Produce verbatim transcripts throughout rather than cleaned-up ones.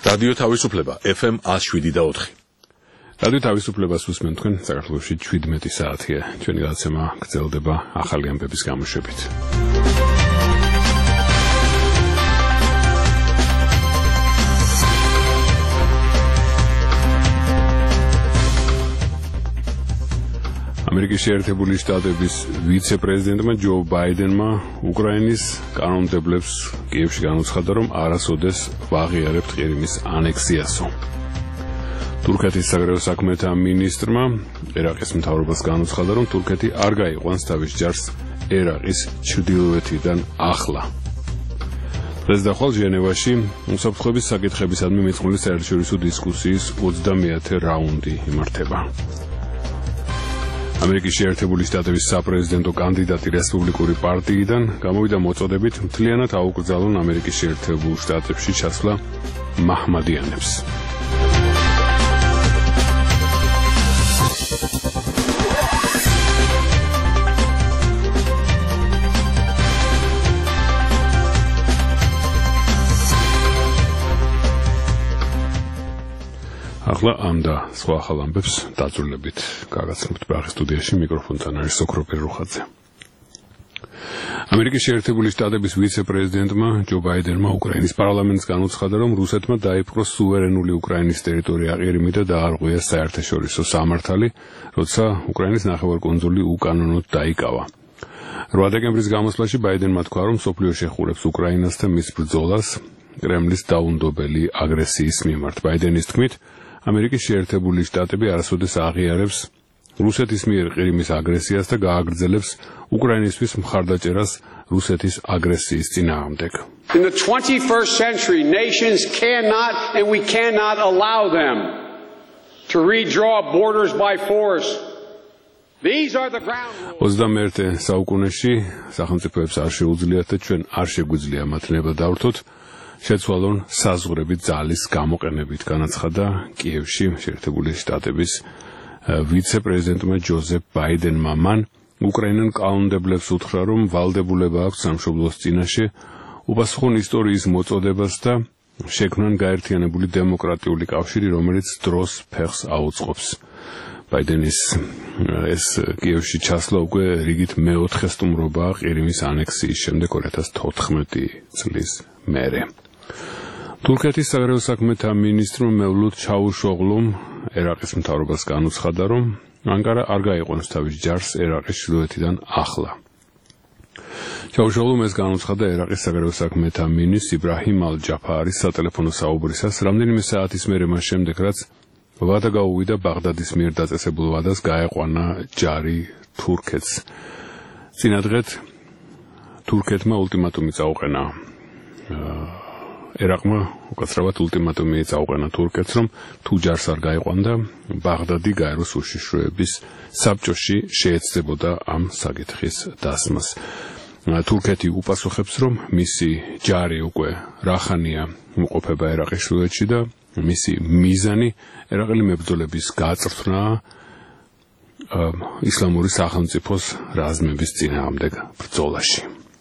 რადიო თავისუფლება ეფ ემ one oh seven და four. რადიო თავისუფლებას უსმენთ თქვენ საქართველოში seventeen საათია. ჩვენი გადაცემა გრძელდება ახალი ამბების გამოშვებით. ამერიკის შეერთებული შტატების ვიცე-პრეზიდენტმა ჯო ბაიდენმა უკრაინის კანონმდებლებს კიევში განუცხადა, რომ არასოდეს ვაღიარებთ ყირიმის ანექსიასო. თურქეთის საგარეო საქმეთა მინისტრმა ერაყის მთავრობას განუცხადა, რომ თურქეთი არ გაიყვანს თავის ჯარს ერაყის ჩრდილოეთიდან ახლა. დღეს და ხვალ ჟენევაში უსაფრთხოების საკითხებისადმი მიწყმული საერთაშორისო დისკუსიის ოცდამეათე რაუნდი იმართება. ამერიკის შეერთებული შტატების საპრეზიდენტო კანდიდატი რესპუბლიკური პარტიიდან გამოვიდა მოწოდებით მთლიანად აუკრძალონ ამერიკის შეერთებულ შტატებში ჩასვლა მაჰმადიანებს. ახლა ამ და სხვა ახალ ამბებს დაძრულებით გაგაცნობთ ბაღის სტუდიაში მიკროფონთან არის ოქროპერ რუხაძე. ამერიკის შეერთებული შტატების ვიცე-პრეზიდენტმა ჯო ბაიდენმა უკრაინის პარლამენტს განუცხადა, რომ რუსეთმა დაიპყროს სუვერენული უკრაინის ტერიტორია ყირიმი და დაარღვია საერთაშორისო სამართალი, როცა უკრაინის ნახევარკუნძული უკანონოდ დაიკავა. რვა დეკემბრის გამოსვლაში ბაიდენმა თქვა, რომ მსოფლიო შეხურებს უკრაინას და მის ბრძოლას კრემლის დაუნდობელი აგრესიის მიმართ. ბაიდენის თქმით, ამერიკის შეერთებული შტატები არასოდეს აღიარებს რუსეთის მიერ ყირიმის აგრესიას და გააგრძელებს უკრაინისთვის მხარდაჭერას რუსეთის აგრესიის წინააღმდეგ. In the twenty-first century, nations cannot and we cannot allow them to redraw borders by force. These are the ground rules. ოცდამეერთე საუკუნეში სახელმწიფოებს არ შეუძლიათ და ჩვენ არ შეგვიძლია მათ ნება დავთოთ. შეცვალონ საზღვრებით ძალის გამოყენებით, განაცხადა კიევში შეერთებული შტატების ვიცე-პრეზიდენტმა ჯოზეფ ბაიდენმა. მან უკრაინელ კანონმდებლებს უთხრა, რომ ვალდებულება აქვს სამშობლოს წინაშე უპასუხონ ისტორიის მოწოდებას და შექმნან გაერთიანებული დემოკრატიული კავშირი, რომელიც დროს ფეხს აუწყობს. ბაიდენის ეს კიევში ჩასვლა უკვე რიგით მეოთხე სტუმრობაა ყირიმის ანექსიის შემდეგ two thousand fourteen წლის მერე. თურქეთის საგარეო საქმეთა მინისტრმა მევლութ ჩავუშოღლუმ ერაყის მთავრობას განუცხადა, რომ ანკარა არ გაიყვანს თავის ჯარს ერაყის ჩრდილოეთიდან ახლა. ჩავუშოღლუმ ეს განუცხადა ერაყის საგარეო საქმეთა მინისტრ იბრაჰიმ ალ-ჯაფარის სატელეფონო საუბრისას რამდენიმე საათის მერე მას შემდეგ, რაც ვადა გაუვიდა ბაღდადის მიერ დაწესებულ ვადას გაეყვანა ჯარი თურქეთს. წინადღეთ თურქეთმა ულტიმატუმი წაუყენა ერაყმა უკაცრავად ულტიმატუმი წაუყენა თურქეთს, რომ თუ ჯარს არ გაიყვანდა, ბაღდადი გაეროს უშიშროების საბჭოში შეეცდებოდა ამ საკითხის დასმას. თურქეთი უპასუხებს, რომ მისი ჯარი უკვე რახანია უყოფება ერაყის ჩრდილოეთში და მისი მიზანი ერაყელი მებრძოლების გაწვრთნაა ისლამური სახელმწიფოს რაზმების წინააღმდეგ ბრძოლაში.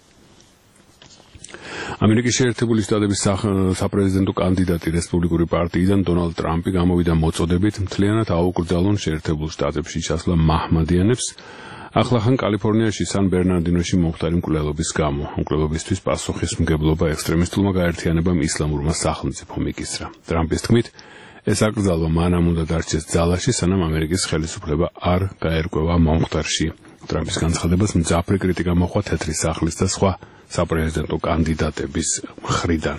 ამერიკის შეერთებული შტატების საპრეზიდენტო კანდიდატი რესპუბლიკური პარტიიდან დონალდ ტრამპი გამოვიდა მოწოდებით მთლიანად აუკრძალონ შეერთებულ შტატებში ჩასვლა მაჰმადიანებს ახლახან კალიფორნიაში სან ბერნარდინოში მომხდარი მკვლელობის გამო. მკვლელობისთვის პასუხისმგებლობა ექსტრემისტულმა გაერთიანებამ ისლამურმა სახელმწიფომ იკისრა. ტრამპის თქმით, ეს აკრძალვა მანამ უნდა დარჩეს ძალაში, სანამ ამერიკის ხელისუფლება არ გაერკვევა მომხდარში. ტრამპის განცხადებას მძაფრი კრიტიკა მოჰყვა თეთრი სახლის და სხვა საპრეზიდენტო კანდიდატების მხრიდან.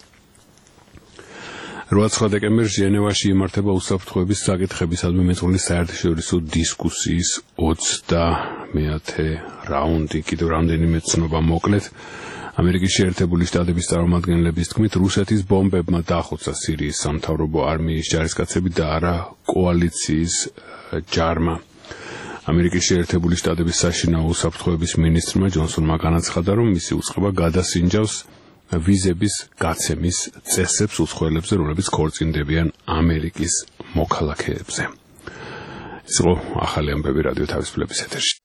რვა დეკემბერს ჟენევაში იმართება უსაფრთხოების საკითხებისადმი მეწყრული საერთაშორისო დისკუსიის ოცდამეათე რაუნდი. კიდევ რამდენიმე ცნობა მოკლედ. ამერიკის შეერთებული შტატების წარმომადგენლების თქმით, რუსეთის ბომბებმა დახოცა სირიის სამთავრობო არმიის ჯარისკაცები და არა კოალიციის ჯარმა. ამერიკის შეერთებული შტატების საშინაო უსაფრთხოების მინისტრმა ჯონსონმა განაცხადა, რომ მისი უწყება გადასინჯავს ვიზების გაცემის წესებს უცხოელებზე, რომლებიც ქორწინდებიან ამერიკის მოქალაქეებზე. ეს იყო ახალი ამბები რადიო თავისუფლების ეთერში.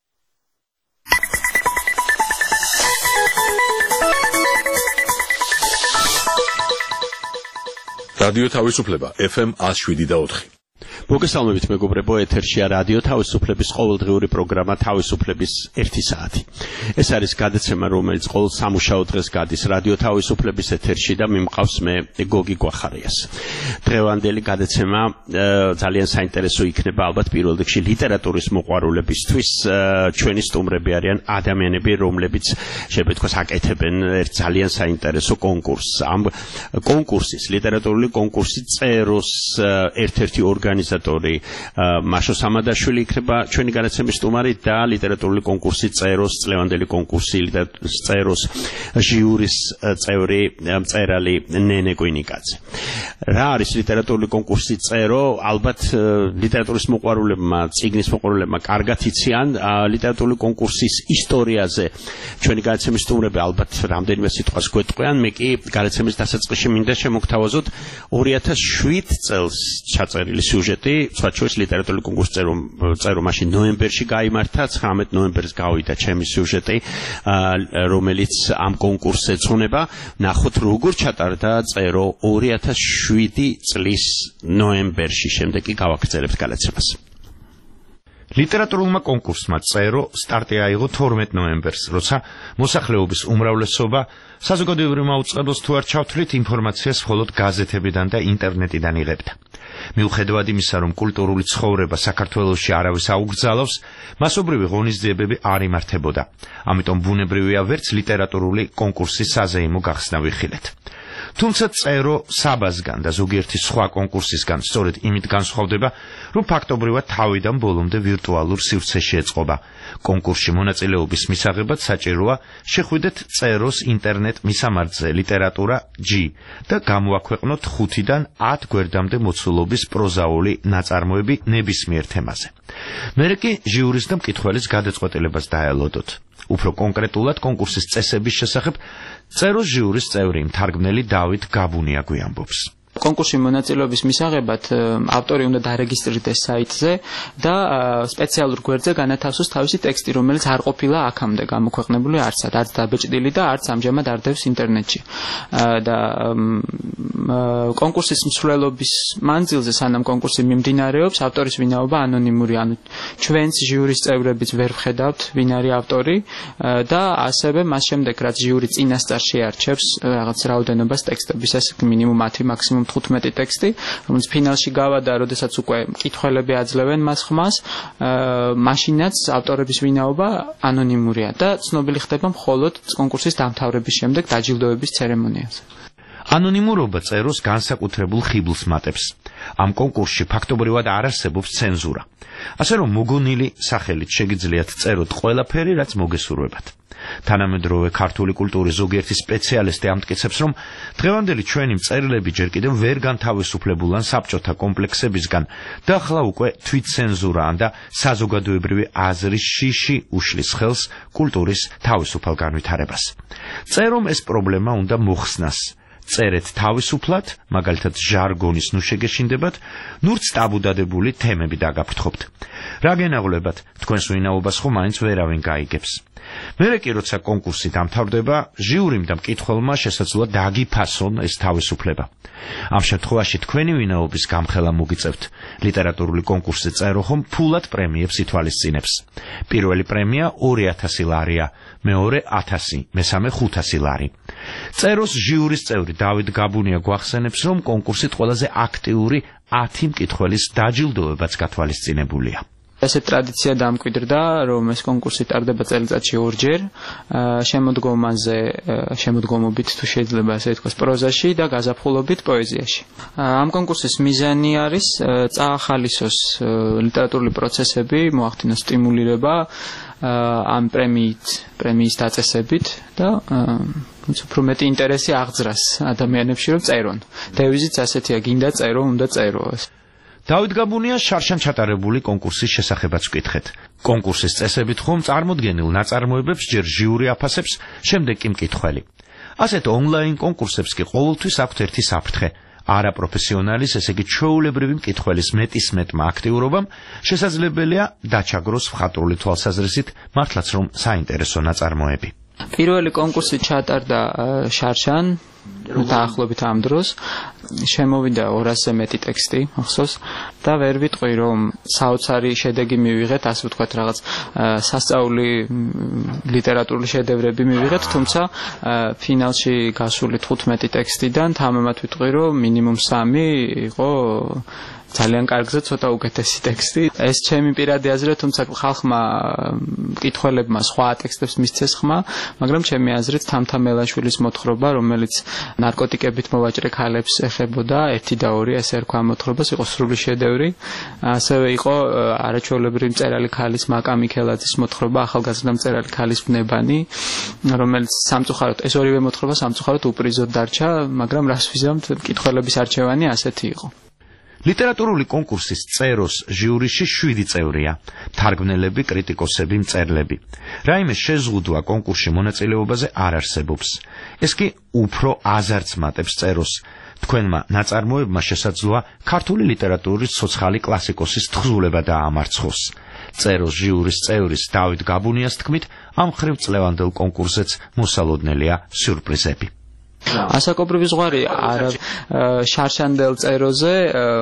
რადიო თავისუფლება F M one oh seven და four. მოგესალმებით მეგობრებო, ეთერშია რადიო თავისუფლების ყოველდღიური პროგრამა თავისუფლების ერთი საათი. ეს არის გადაცემა, რომელიც ყოველ სამუშაო დღეს გადის რადიო თავისუფლების ეთერში და მიმყავს მე გოგი გვახარიას. დღევანდელი გადაცემა ძალიან საინტერესო იქნება ალბათ პირველ რიგში ლიტერატურის მოყვარულებისთვის. ჩვენი სტუმრები არიან ადამიანები, რომლებიც შეიძლება ითქვას აკეთებენ ერთ ძალიან საინტერესო კონკურსს. ამ კონკურსის, ლიტერატურული კონკურსის წეროს ერთ-ერთი ორგანიზატორი მაშო სამადაშვილი იქნება ჩვენი განაცემის სტუმარი და ლიტერატურული კონკურსის წეროს, წლევანდელი კონკურსის წეროს ჟიურის წევრი მწერალი ნენე კვინიკაძე. რა არის ლიტერატურული კონკურსის წერო? ალბათ ლიტერატურის მოყვარულებმა, წიგნის მოყვარულებმა კარგად იციან ლიტერატურული კონკურსის ისტორიაზე. ჩვენი განაცემის სტუმრები ალბათ რამდენიმე სიტყვას გვეტყვიან. მე კი განაცემის დასაწყისში მინდა შემოგთავაზოთ ორი ათას შვიდ წელს ჩაწერილი სიუჟეტი, სხვაჩვენს ლიტერატურული კონკურსის წერო წერო მაშინ ნოემბერში გაიმართა, ცხრამეტ ნოემბერს გავიდა ჩემი სიუჟეტი, რომელიც ამ კონკურსს ეძღვნება. ნახოთ როგორ ჩატარდა წერო ორი ათას შვიდ წლის ნოემბერში, შემდეგ კი გავაგრძელებთ გადაცემას. ლიტერატურულმა კონკურსმა წერო სტარტი აიღო თორმეტ ნოემბერს, როცა მოსახლეობის უმრავლესობა საზოგადოებრივ აუწყებელს თუ არ ჩავთვლით ინფორმაციას მხოლოდ გაზეთებიდან და ინტერნეტიდან იღებდა. მიუხედავად იმისა, რომ კულტურული ცხოვრება საქართველოში არავის აუგრძალავს, მასობრივი ღონისძიებები არ იმართებოდა. ამიტომ ბუნებრივია ვერც ლიტერატურული კონკურსის საზეიმო გახსნა ვიხილეთ. თუმცა წერო საბაზგან და ზოგიერთი სხვა კონკურსისგან სწორედ იმით განსხვავდება, რომ ფაქტობრივად თავიდან ბოლომდე ვირტუალურ სივრცეში ეწყობა. კონკურსში მონაწილეობის მისაღებად საჭიროა შეხვიდეთ წეროს ინტერნეტ მისამართზე ლიტერატურა G და გამოაქვეყნოთ ხუთიდან ათ გვერდამდე მოცულობის პროზაული ნაწარმოები ნებისმიერ თემაზე. მერე კი ჟიურის და მკითხველის გადაწყვეტილებას დაელოდოთ. უფრო კონკრეტულად კონკურსის წესების შესახებ წეროს ჟიურის წევრი მთარგმნელი დავით გაბუნია გვიამბობს. კონკურსში მონაწილეობის მისაღებად ავტორი უნდა დარეგისტრირდეს საიტზე და სპეციალურ გვერდზე განათავსოს თავისი ტექსტი, რომელიც არ ყოფილა აქამდე გამოქვეყნებული არცად, არც დაბეჭდილი და არც ამჟამად არ დევს ინტერნეტში. და კონკურსის მსვლელობის მანძილზე, სანამ კონკურსი მიმდინარეობს, ავტორის ვინაობა ანონიმური, ანუ ჩვენც ჟიურის წევრებიც ვერ ვხედავთ ვინ არის ავტორი და ასევე მას შემდეგ, რაც ჟიური წინასწარ შეარჩევს რაღაც რაოდენობას ტექსტების, ეს მინიმუმ ათი, მაქსიმუმ თხუთმეტი ტექსტი, რომელიც ფინალში გავადა, როდესაც უკვე მკითხველები აძლევენ მას ხმას, მაშინაც ავტორების ვინაობა ანონიმურია და ცნობილი ხდება მხოლოდ კონკურსის დამთავრების შემდეგ დაჯილდოების ცერემონიაზე. ანონიმურობა წეროს განსაკუთრებულ ხიბლს მატებს. ამ კონკურსში ფაქტობრივად არ არსებობს ცენზურა. ასე რომ მოგონილი სახელით შეგიძლიათ წეროთ ყველაფერი, რაც მოგესურვებათ. თანამედროვე ქართული კულტურის ზოგიერთი სპეციალისტი ამტკიცებს, რომ დღევანდელი ჩვენი მწერლები ჯერ კიდევ ვერ განთავისუფლებულან საბჭოთა კომპლექსებისგან და ახლა უკვე თვითცენზურaan და საზოგადოებრივი აზრის შიში უშლის ხელს კულტურის თავისუფალ განვითარებას. წერომ ეს პრობლემა უნდა მოხსნას. წერეთ თავისუფლად, მაგალითად ჟარგონის ნუ შეგეშინდებათ, ნურც ტაბუდადებული თემები დაგაფრთხობთ. რა გენაღლებათ, თქვენს ვინაობას ხომ მაინც ვერავინ გაიგებს. მერე კი როცა კონკურსი დამთავრდება, ჟიურიმ და მკითხველმა შესაძლოა დაგიფასონ ეს თავისუფლება. ამ შემთხვევაში თქვენი ვინაობის გამხელა მოგიწევთ. ლიტერატურული კონკურსი წერო ხომ ფულად პრემიებს ითვალისწინებს. პირველი პრემია ორი ათასი ლარია, მეორე ათასი, მესამე ხუთასი ლარი. წეროს ჟიურის წევრი დავით გაბუნია გვახსენებს, რომ კონკურსით ყველაზე აქტიური ათი მკითხველის დაჯილდოებაც გათვალისწინებულია. ესე ტრადიცია დამკვიდრდა, რომ ეს კონკურსი ტარდება წელიწადში ორჯერ, შემოდგომაზე, შემოდგომობით თუ შეიძლება ასე ითქვას, პროზაში და გაზაფხულობით პოეზიაში. ამ კონკურსის მიზანი არის წაახალისოს ლიტერატურული პროცესები, მოახდინოს სტიმულირება ამ პრემიით, პრემიის დაწესებით და უფრო მეტი ინტერესი აღძრას ადამიანებში, რომ წერონ. დევიზიც ასეთია, გინდა წერო, უნდა წერო. დავით გაბუნია შარშან ჩატარებული კონკურსის შესახებაც ვკითხეთ. კონკურსის წესებით ხომ წარმოდგენილ ნაწარმოებებს ჯერ ჟიური აფასებს, შემდეგ კი მკითხველი. ასეთ ონლაინ კონკურსებს კი ყოველთვის აქვთ ერთი საფრთხე. არაპროფესიონალის, ესე იგი ჩვეულებრივი მკითხველის მეტისმეტმა აქტიურობამ შესაძლებელია დაჩაგროს მხატვრული თვალსაზრისით მართლაც რომ საინტერესო ნაწარმოები. პირველი კონკურსი ჩატარდა შარშან დაახლოებით ამ დროს შემოვიდა ორასზე მეტი ტექსტი ახსოვს და ვერ ვიტყვი რომ საოცარი შედეგი მივიღეთ ასე ვთქვათ რაღაც სასწაული ლიტერატურული შედევრები მივიღეთ თუმცა ფინალში გასული თხუთმეტი ტექსტიდან თამამად ვიტყვი რომ მინიმუმ სამი იყო ძალიან კარგზე ცოტა უკეთესი ტექსტი. ეს ჩემი პირადი აზრია, თუმცა ხალხმა მკითხველებმა სხვა ტექსტებს მისცეს ხმა, მაგრამ ჩემი აზრით თამთა მელაშვილის მოთხრობა, რომელიც ნარკოტიკებით მოვაჭრე ქალებს ეხებოდა, ერთი და ორი, ესე რქვა მოთხრობას, იყო სრული შედევრი. ასევე იყო არაჩვეულებრივი მწერალი ქალის მაკა მიქელაძის მოთხრობა, ახალგაზრდა მწერალი ქალის ბნებანი, რომელიც სამწუხაროდ ეს ორივე მოთხრობა სამწუხაროდ უპრიზოდ დარჩა, მაგრამ რას ვიზამთ, მკითხველების არჩევანი ასეთი იყო. ლიტერატურული კონკურსის წეროს ჟიურიში შვიდი წევრია: თარგმნელები, კრიტიკოსები, მწერლები. რაიმე შეზღუდვა კონკურსში მონაწილეობაზე არ არსებობს. ეს კი უფრო აზარს მატებს წეროს. თქვენმა ნაწარმოებმა შესაძლოა ქართული ლიტერატურის ცოცხალი კლასიკოსის თხზულება დაამარცხოს. წეროს ჟიურის წევრის დავით გაბუნიას თქმით, ამ ხრივწლევანდელ კონკურსზეც მოსალოდნელია სიურპრიზები. ასაკობრივი ზღვარი არა შარშანდელ წეროზე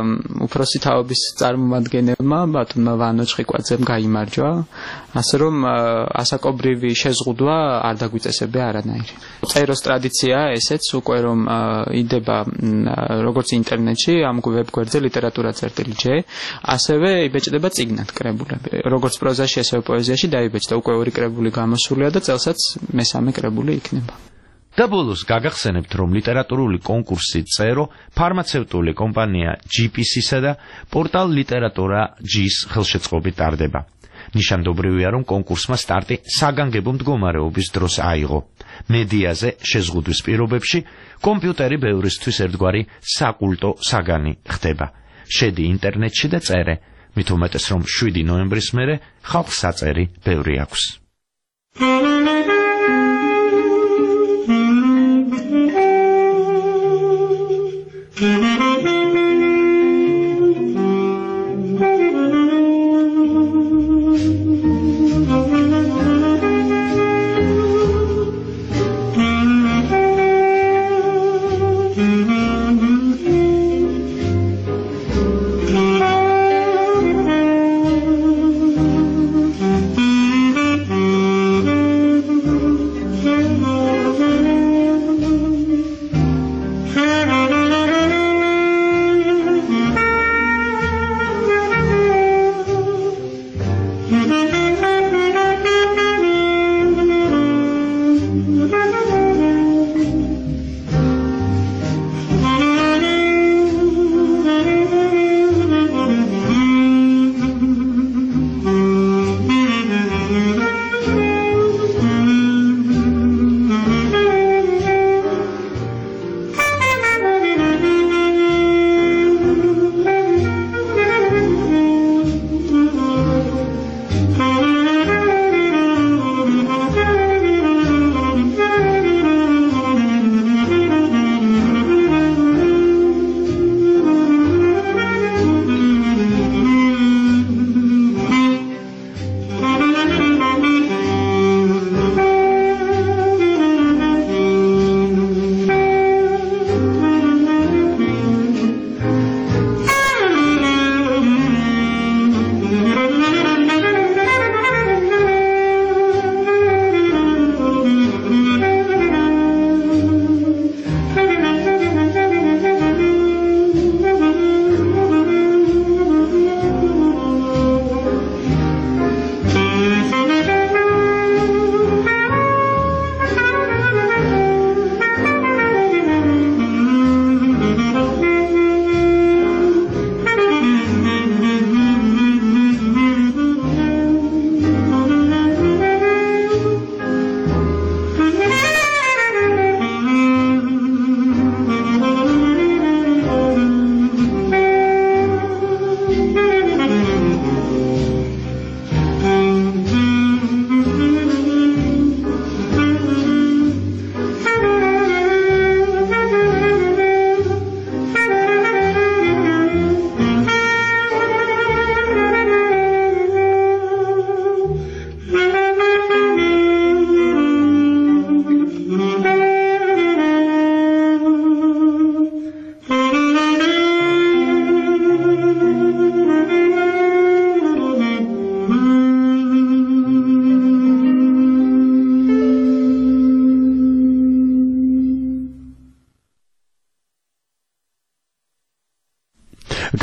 უფროსი თაობის წარმომადგენელმა ბატონმა ვანო ჩხიკვაძემ გაიმარჯვა ასე რომ ასაკობრივი შეზღუდვა არ დაგვიწესებია არანაირი წეროს ტრადიცია ესეც უკვე რომ იდება როგორც ინტერნეტში ამ ვებგვერდზე ლიტერატურა წერტილი ჯე ასევე იბეჭდება წიგნად კრებულები როგორც პროზაში ასევე პოეზიაში დაიბეჭდა უკვე ორი კრებული გამოსულია და წელსაც მესამე კრებული იქნება და ბოლოს გაგახსენებთ, რომ ლიტერატურული კონკურსი წერო ფარმაცევტული კომპანია ჯი პი სი-სა და პორტალ ლიტერატურა ჯი-ის ხელშეწყობით ტარდება. ნიშანდობრივია, რომ კონკურსმა სტარტი საგანგებო მდგომარეობის დროს აიღო. მედიაზე შეზღუდვის პირობებში კომპიუტერი ბევრისთვის ერთგვარი საკულტო საგანი ხდება. შედი ინტერნეტში და წერე, მით უმეტეს, რომ შვიდი ნოემბრის მერე ხალხს საწერი ბევრი აქვს.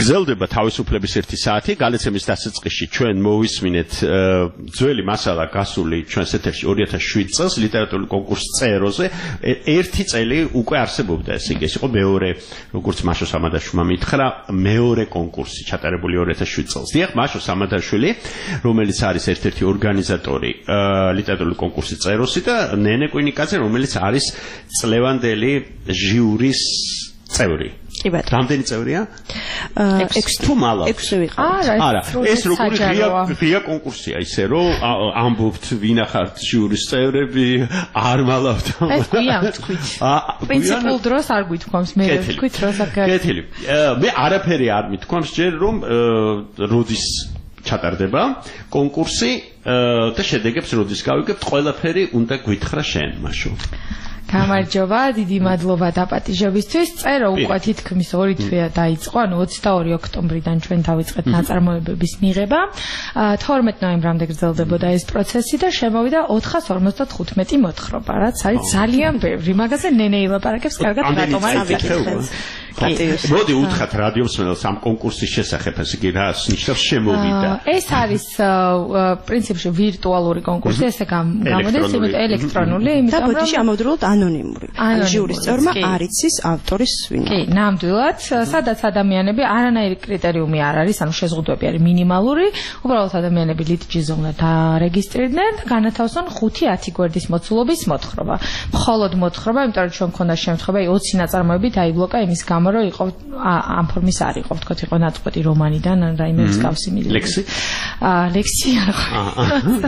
გრძელდება თავისუფლების ერთი საათი, გალეცემის დასაწყისში ჩვენ მოვისმინეთ ძველი მასალა გასული ჩვენს ეთერში ორი ათას შვიდ წელს ლიტერატურული კონკურსის წეროზე. ერთი წელი უკვე არსებობდა, ესე იგი, ეს იყო მეორე, როგორც მაშო სამადაშვილმა მითხრა, მეორე კონკურსი ჩატარებული ორი ათას შვიდ წელს. დიახ, მაშო სამადაშვილი, რომელიც არის ერთ-ერთი ორგანიზატორი ლიტერატურული კონკურსის წეროსი და ნენე კვინიკაძე, რომელიც არის წლევანდელი ჟიურის წევრი. კი ბატონო. რამდენი წევრია? ექვსი. თუ მალავთ. ექვსი ვიყავ. არა, ეს როგორი ღია ღია კონკურსია ისე რომ ამბობთ ვინახართ ჟიურის წევრები, არ მალავთ. ეს გვიან ვთქვით. პრინციპულ დროს არ გვითქვამს, მე ვთქვით რომ საკეთე. კეთილი. მე არაფერი არ მithქვამს ჯერ რომ როდის ჩატარდება კონკურსი და შედეგებს როდის გავიგებთ, ყველაფერი უნდა გვითხრა შენ, მაშო. გამარჯობა, დიდი მადლობა დაპატიჟებისთვის. წერო უკვე თითქმის ორი თვეა დაიწყო, ანუ ოცდაორი ოქტომბრიდან ჩვენ დავიწყეთ ნაწარმოებების მიღება. თორმეტ ნოემბრამდე გრძელდებოდა ეს პროცესი და შემოვიდა ოთხას ორმოცდათხუთმეტი მოთხრობა, რაც არის ძალიან ბევრი. მაგაზე ნენე ილაპარაკებს კარგად რატომ არ ავიკითხეთ. მოდი უთხრათ რადიომსმენელს ამ კონკურსის შესახებ, ესე იგი რა ნიშნავს შემოვიდა. ეს არის პრინციპში ვირტუალური კონკურსი, ესე გამოდის, იმიტომ ელექტრონული, იმიტომ რომ ბოდიში ამავდროულად ანონიმური. ჟიურის წევრმა არ იცის ავტორის ვინაა. კი, ნამდვილად, სადაც ადამიანები არანაირი კრიტერიუმი არ არის, ანუ შეზღუდვები არის მინიმალური, უბრალოდ ადამიანები ლიტჯიზე უნდა დარეგისტრირდნენ და განათავსონ ხუთი ათი გვერდის მოცულობის მოთხრობა. მხოლოდ მოთხრობა, იმიტომ რომ ჩვენ მქონდა შემთხვევა ოცი ნაწარმოები დაიბლოკა იმის გამო რომ იყო ამ ფორმის არ იყო, ვთქვათ, იყო ნაწყვეტი რომანიდან, რაიმე მსგავსი მილი. ლექსი? აა, ლექსი არა.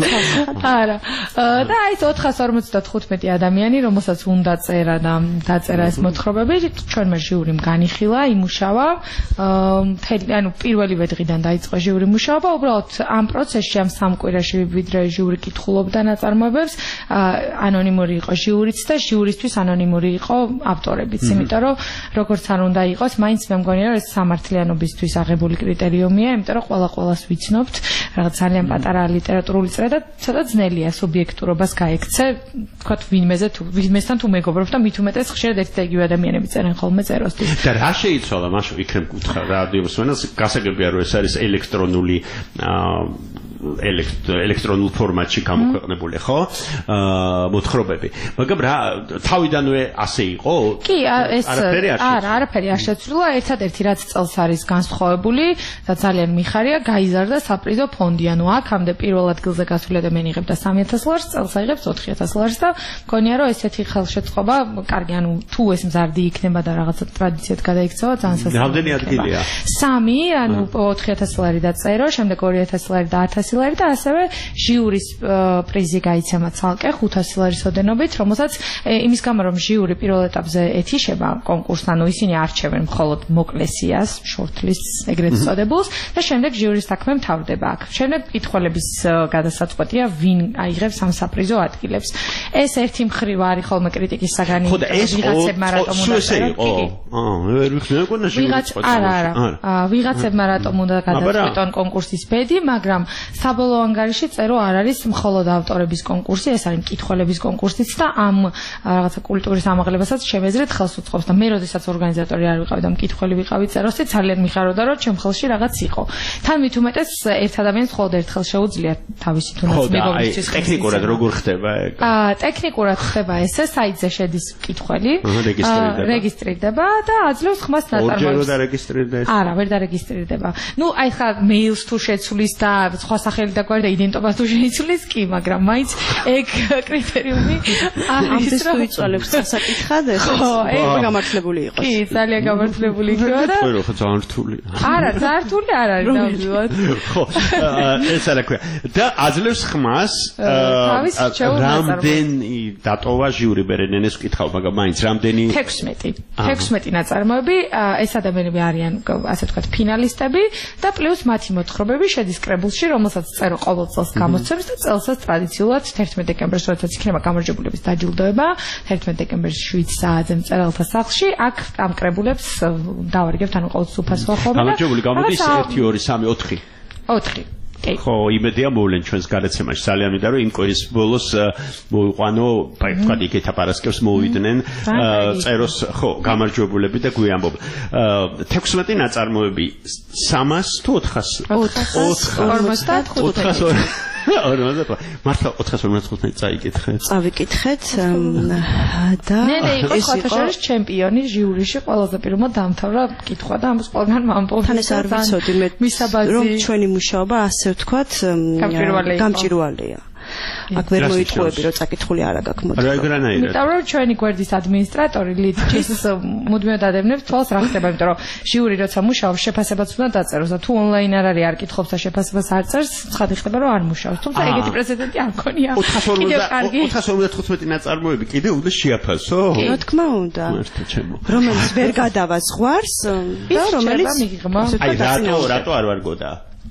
არა. და აი ეს ოთხას ორმოცდათხუთმეტი ადამიანი, რომელსაც უნდა წერა და დაწერა ეს მოთხრობები, ჩვენმა ჟიურიმ განიხილა, იმუშავა. მთელი, ანუ პირველივე დღიდან დაიწყო ჟიური მუშაობა, უბრალოდ ამ პროცესში ამ სამ კვირაში ვიდრე ჟიური კითხულობდა ნაწარმოებებს, ანონიმური იყო ჟიურიც და ჟიურისთვის ანონიმური იყო ავტორებიც, იმიტომ რომ როგორც არ უნდა იყოს, მაინც მე მგონია რომ ეს სამართლიანობისთვის აღებული კრიტერიუმია, იმიტომ რომ ყველა ყველას ვიცნობთ, რაღაც ძალიან პატარა ლიტერატურული წერა და ცოტა ძნელია სუბიექტურობას გაექცე, თქვათ ვინმეზე თუ ვინმესთან თუ მეგობრობ და მით უმეტეს ხშირად ერთ და იგივე ადამიანები წერენ ხოლმე წეროსთვის. და რა შეიცვალა მაშინ იქნებ გითხრა რადიომსმენელს, გასაგებია რომ ეს არის ელექტრონული ელექტრონულ ფორმატში გამოქვეყნებული, ხო? მოთხრობები. მაგრამ რა თავიდანვე ასე იყო? კი, ეს არა, არაფერი არ შეცვლილა, ერთადერთი რაც წელს არის განსხვავებული და ძალიან მიხარია, გაიზარდა საპრიზო ფონდი, ანუ აქამდე პირველ ადგილზე გასული ადამიანი იღებდა სამი ათას ლარს, წელს აიღებს ოთხი ათას ლარს და მგონია რომ ესეთი ხელშეწყობა, კარგი, ანუ თუ ეს მზარდი იქნება და რაღაცა ტრადიციად გადაიქცევა, ძალიან სასწაული. რამდენი ადგილია? სამი, ანუ ოთხი ათას ლარი დაწერო, შემდეგ ორი ათასი ლარი და ათასი ლარი და ასევე ჟიურის პრიზი გაიცემა ცალკე ხუთასი ლარის ოდენობით, რომელსაც იმის გამო რომ ჟიური პირველ ეტაპზე ეთიშება კონკურსს, ანუ ისინი არჩევენ მხოლოდ მოკლესიას, shortlist-ს ეგრეთ წოდებულს და შემდეგ ჟიურის საქმე მთავრდება აქ. შემდეგ კითხველების გადასაწყვეტია, ვინ აიღებს ამ საპრიზო ადგილებს. ეს ერთი მხრივ არის ხოლმე კრიტიკის საგანი, ვიღაცებმა რატომ უნდა წერონ? აა, მე ვერ ვიხსენე, მგონა ჟიურის წყვეტა. არა, არა. ვიღაცებმა რატომ უნდა გადაწყვეტონ კონკურსის ბედი, მაგრამ საბოლოო ანგარიში წერო არ არის მხოლოდ ავტორების კონკურსი, ეს არის მკითხველების კონკურსიც და ამ რაღაცა კულტურის ამაღლებასაც შევეძრეთ ხელს უწყობს და მე როდესაც ორგანიზატორი არ ვიყავი და მკითხველი ვიყავი წეროსი, ძალიან მიხარობდა რომ ჩემ ხელში რაღაც იყო. თან მით უმეტეს ერთ ადამიანს მხოლოდ ერთხელ შეუძლია თავისი თუნდაც მეგობრისთვის. ტექნიკურად როგორ ხდება ეგ? აა, ტექნიკურად ხდება ესე, საიტზე შედის მკითხველი, რეგისტრირდება და აძლევს ხმას ნაწარმოებს. ორჯერ დარეგისტრირდა ეს? არა, ვერ დარეგისტრირდება. ნუ აი ხა მეილს თუ შეცვლის და სხვა სახელი და გვარი და იდენტობას თუ შეიცვლის, კი, მაგრამ მაინც ეგ კრიტერიუმი არის რომ იწოლებს დასაკითხად ეს გამართლებული იყოს. კი, ძალიან გამართლებული იქნება და ხო, ხო, ძალიან რთული. არა, ძალიან რთული არ არის ნამდვილად. ხო, ეს არა ქვია. და აძლევს ხმას რამდენი დატოვა ჟიური ბერენენეს ვკითხავ, მაგრამ მაინც რამდენი თექვსმეტი. თექვსმეტი ნაწარმოები, ეს ადამიანები არიან, ასე ვთქვათ, ფინალისტები და პლუს მათი მოთხრობები შედის კრებულში, რომელსაც წერო ყოველ წელს გამოსცემს და წელსაც ტრადიციულად თერთმეტი დეკემბერს, როდესაც იქნება გამარჯვებულების დაჯილდოება, თერთმეტი დეკემბერს შვიდ საათზე მწერალთა სახლში, აქ ამ კრებულებს დავარგებთ, ანუ ყოველთვის უფასოა ხოლმე. გამარჯვებული გამოდის ერთი ორი სამი ოთხი. ოთხი. ხო, იმედია მოვლენ ჩვენს გადაცემაში ძალიან მინდა რომ იმ კვირის ბოლოს მოიყვანო, აი თქვა იქეთ აპარასკევს მოვიდნენ წეროს ხო, გამარჯვებულები და გვიამბობ. თექვსმეტი ნაწარმოები სამას თუ ოთხას? ოთხას. მართლა ოთხას ორმოცდათხუთმეტი წაიკითხეთ. წავიკითხეთ და ნე ნე იყო ხოთაშორის ჩემპიონი ჟიურიში ყველაზე პირველად დამთავრა კითხვა და ამას ყველგან მომპოვდა. თან ეს არ ვიცოდი მე რომ ჩვენი მუშაობა ასე ვთქვათ გამჭირვალეა. აქ ვერ მოიტყუები რომ წაკითხული არა გაქვს მოდი. რა ეგრანაირად. იმიტომ რომ ჩვენი გვერდის ადმინისტრატორი ლიდჯის მუდმივად ადევნებს თვალს რა ხდება, იმიტომ რომ ჟიური როცა მუშაობს შეფასებაც უნდა დაწეროს და თუ ონლაინ არ არის არ კითხობს და შეფასებას არ წერს, ცხადი ხდება რომ არ მუშაობს. თუმცა ეგეთი პრეცედენტი არ მქონია. ოთხას ორმოცდათხუთმეტი ნაწარმოები კიდე უნდა შეაფასო? რა თქმა უნდა. რომელიც ვერ გადავა ზღვარს და რომელიც აი რატო რატო არ ვარგოდა?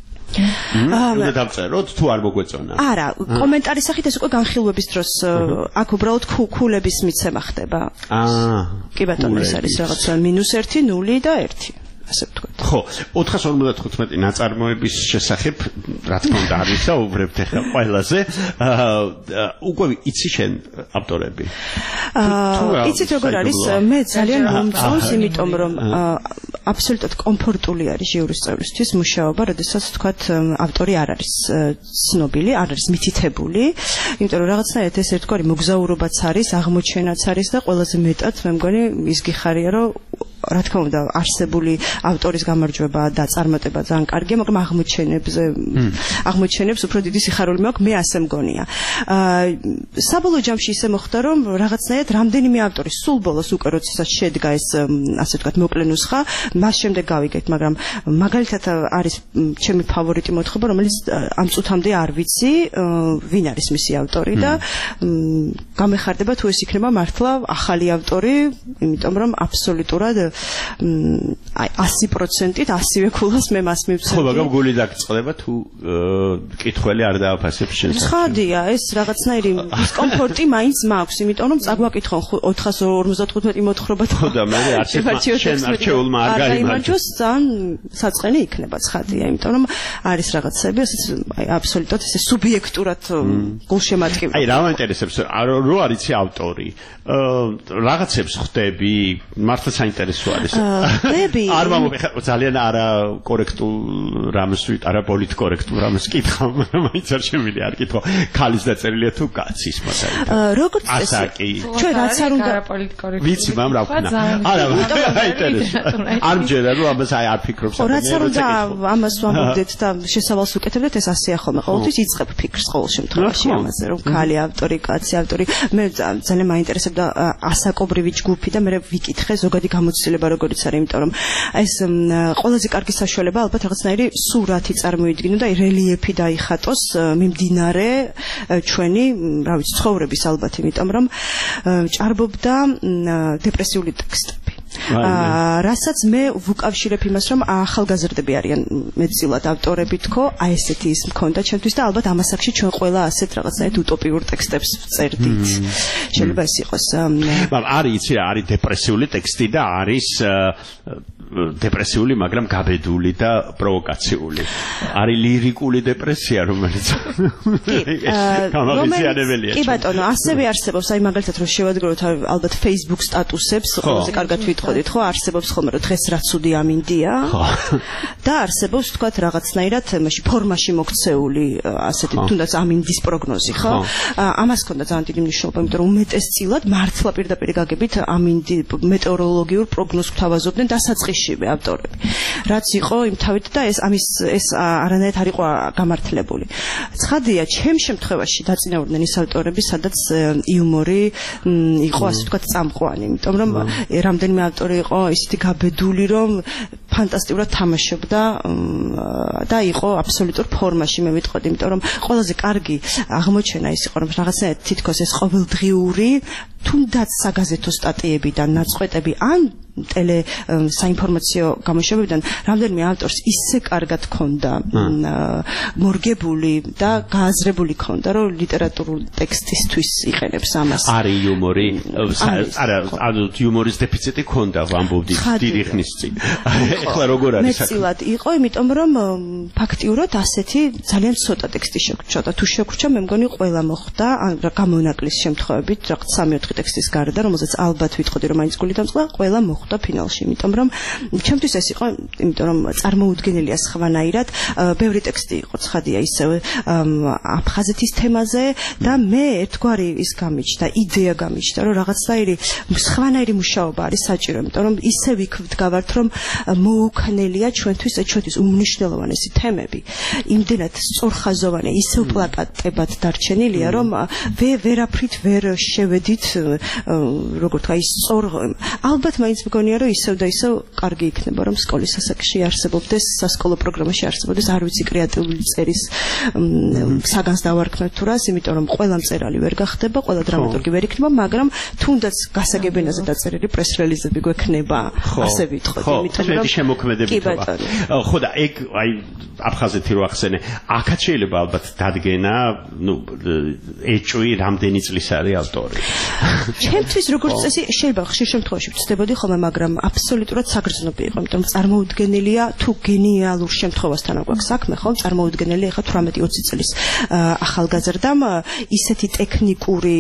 უნდა დავწეროთ თუ არ მოგვეწონა. არა, კომენტარის სახით ეს უკვე განხილვების დროს აქ უბრალოდ ქულების მიცემა ხდება. აა. კი ბატონო, ეს არის რაღაცა მინუს ერთი, ნული და ერთი. ასე ვთქვათ. ხო, ოთხას ორმოცდათხუთმეტი ნაწარმოების შესახებ რა თქმა უნდა არ ვისაუბრებთ ახლა ყველაზე. აა უკვე იცი შენ ავტორები? აა იცით როგორ არის? მე ძალიან მომწონს, იმიტომ რომ აბსოლუტურად კომფორტული არის ჟიურის წევრისთვის მუშაობა, როდესაც ვთქვათ ავტორი არ არის ცნობილი, არ არის მითითებული, იმიტომ რომ რაღაცნაირად ეს ერთგვარი მოგზაურობაც არის, აღმოჩენაც არის და ყველაზე მეტად მე მგონი ის გიხარია, რომ რა თქმა უნდა არსებული ავტორის გამარჯვება და წარმატება ძალიან კარგია, მაგრამ აღმოჩენებზე აღმოჩენებს უფრო დიდი სიხარული მაქვს, მე ასე მგონია. აა საბოლოო ჯამში ისე მოხდა, რომ რაღაცნაირად რამდენიმე ავტორის სულ ბოლოს უკვე როდესაც შედგა ეს ასე ვთქვათ მოკლე ნუსხა, მას შემდეგ გავიგეთ, მაგრამ მაგალითად არის ჩემი ფავორიტი მოთხრობა, რომელიც ამ წუთამდე არ ვიცი, ვინ არის მისი ავტორი და გამეხარდება თუ ეს იქნება მართლა ახალი ავტორი, იმიტომ რომ აბსოლუტურად აი ასი პროცენტით ასივე ქულას მე მას მივცემ. ხო, მაგრამ გული დაგწყდება თუ კითხველი არ დააფასებს შენ. ხადია, ეს რაღაცნაირი დისკომფორტი მაინც მაქვს, იმიტომ რომ წაგვაკითხონ ოთხას ორმოცდათხუთმეტი მოთხრობა და ხო და მე შენ არჩეულმა არ გაიმარჯვოს, ძალიან საწყენი იქნება ცხადია, იმიტომ რომ არის რაღაცები, ესეც აი აბსოლუტურად ესე სუბიექტურად გულშემატკივარი. აი რა მაინტერესებს, რო არიცი ავტორი, რაღაცებს ხვდები, მართლა საინტერესო არის. ხვდები. არ მომეხა ძალიან არა კორექტულ რამს ვით, არა პოლიტკორექტულ რამს კითხავ, მაინც არ შემიძლია არ კითხო, ქალის დაწერილია თუ კაცის მაგალითად. როგორც წესი, ჩვენ რაც არ უნდა პოლიტკორექტული. ვიცი, მაგრამ რა ვქნა. არა, აინტერესებს. არ მჯერა რომ ამას აი არ ფიქრობს. ხო, რაც არ უნდა ამას ვამბობდეთ და შესავალს უკეთებდეთ, ეს ასეა ხოლმე. ყოველთვის იწყებ ფიქრს ყოველ შემთხვევაში ამაზე, რომ ქალი ავტორი, კაცი ავტორი. მე ძალიან მაინტერესებდა ასაკობრივი ჯგუფი და მე ვიკითხე ზოგადი გამოცდილება როგორიც არის, იმიტომ რომ ეს ყველაზე კარგი საშუალება ალბათ რაღაცნაირი სურათი წარმოიდგინო და რელიეფი დაიხატოს მიმდინარე ჩვენი, რა ვიცი, ცხოვრების ალბათ, იმიტომ რომ ჭარბობდა დეპრესიული ტექსტები. რასაც მე ვუკავშირებ იმას, რომ ახალგაზრდები არიან მეტწილად ავტორები თქო, აი ესეთი ის მქონდა ჩემთვის და ალბათ ამას აქში ჩვენ ყველა ასეთ რაღაცნაირად უტოპიურ ტექსტებს ვწერდით. შეიძლება ეს იყოს. მაგრამ არის იცი რა, არის დეპრესიული ტექსტი და არის დეპრესიული, მაგრამ გაბედული და პროვოკაციული. არის ლირიკული დეპრესია, რომელიც გამაღიზიანებელია. კი ბატონო, ასევე არსებობს, აი მაგალითად რომ შევადგუროთ ალბათ Facebook სტატუსებს, ყველაზე კარგად ვიტყოდით, ხო, არსებობს ხოლმე რომ დღეს რა ცუდი ამინდია. და არსებობს თქვათ რაღაცნაირად მაშინ ფორმაში მოქცეული ასეთი თუნდაც ამინდის პროგნოზი, ხო? ამას ქონდა ძალიან დიდი მნიშვნელობა, იმიტომ რომ უმეტესწილად მართლა პირდაპირ გაგებით ამინდი მეტეოროლოგიურ პროგნოზს გვთავაზობდნენ დასაწყისშივე ავტორები. რაც იყო იმ თავით და ეს ამის ეს არანაირად არ იყო გამართლებული. ცხადია, ჩემ შემთხვევაში დაწინაურდნენ ის ავტორები, სადაც იუმორი იყო ასე ვთქვათ წამყვანი, იმიტომ რომ რამდენიმე ავტორი იყო ისეთი გაბედული, რომ ფანტასტიკურად თამაშობდა და იყო აბსოლუტურ ფორმაში, მე ვიტყოდი, იმიტომ რომ ყველაზე კარგი აღმოჩენა ის იყო, რომ რაღაცნაირად თითქოს ეს ყოველდღიური თუნდაც საგაზეთო სტატიებიდან ნაწყვეტები ან ტელე საინფორმაციო გამოშვებებიდან რამდენიმე ავტორს ისე კარგად ქონდა მორგებული და გააზრებული ქონდა, რომ ლიტერატურულ ტექსტისთვის იყენებს ამას. არის იუმორი, არა, ანუ იუმორის დეფიციტი ქონდა, ვამბობდი დიდი ხნის წინ. ეხლა როგორ არის საქმე? მეტწილად იყო, იმიტომ რომ ფაქტიურად ასეთი ძალიან ცოტა ტექსტი შეგვჭა და თუ შეგვჭა, მე მგონი ყველა მოხდა, ან გამონაკლის შემთხვევებით, რაღაც სამი-ოთხი ტექსტის გარდა, რომელზეც ალბათ ვიტყოდი, რომ მაინც გული დამწყდა, ყველა მოხდა ფინალში, იმიტომ რომ ჩემთვის ეს იყო, იმიტომ რომ წარმოუდგენელია სხვანაირად, ბევრი ტექსტი იყო ცხადია ისევ აფხაზეთის თემაზე და მე ერთგვარი ის გამიჩნდა, იდეა გამიჩნდა, რომ რაღაცნაირი სხვანაირი მუშაობა არის საჭირო, იმიტომ რომ ისევ იქ ვდგავართ, რომ მოუქნელია ჩვენთვის ჩვენთვის უმნიშვნელოვანესი თემები, იმდენად სწორხაზოვანი, ისევ პლაკატებად დარჩენილია, რომ ვერაფრით ვერ შევედით, როგორ თქვა, ის სწორ ალბათ მაინც მგონია, რომ ისევ და ისევ კარგი იქნება, რომ სკოლის ასაკში არსებობდეს, სასკოლო პროგრამაში არსებობდეს, არ ვიცი, კრეატიული წერის საგანს დავარქმევ თუ რას, იმიტომ რომ ყველა მწერალი ვერ გახდება, ყველა დრამატურგი ვერ იქნება, მაგრამ თუნდაც გასაგებენაზე დაწერილი პრეს-რელიზები გვექნება, ასე ვიტყოდი, იმიტომ რომ შემოქმედებით ხდება. ხო და ეგ აი აფხაზეთი რო ახსენე, აქაც შეიძლება ალბათ დადგენა, ნუ ეჭვი რამდენი წლის არის ავტორი. ჩემთვის როგორც წესი შეიძლება ხშირ შემთხვევაში ვწდებოდი ხოლმე, მაგრამ აბსოლუტურად საგრძნობი იყო, იმიტომ რომ წარმოუდგენელია თუ გენიალურ შემთხვევასთან აქვს საქმე, ხო, წარმოუდგენელია ახლა თვრამეტი ოცი წლის ახალგაზრდამ ისეთი ტექნიკური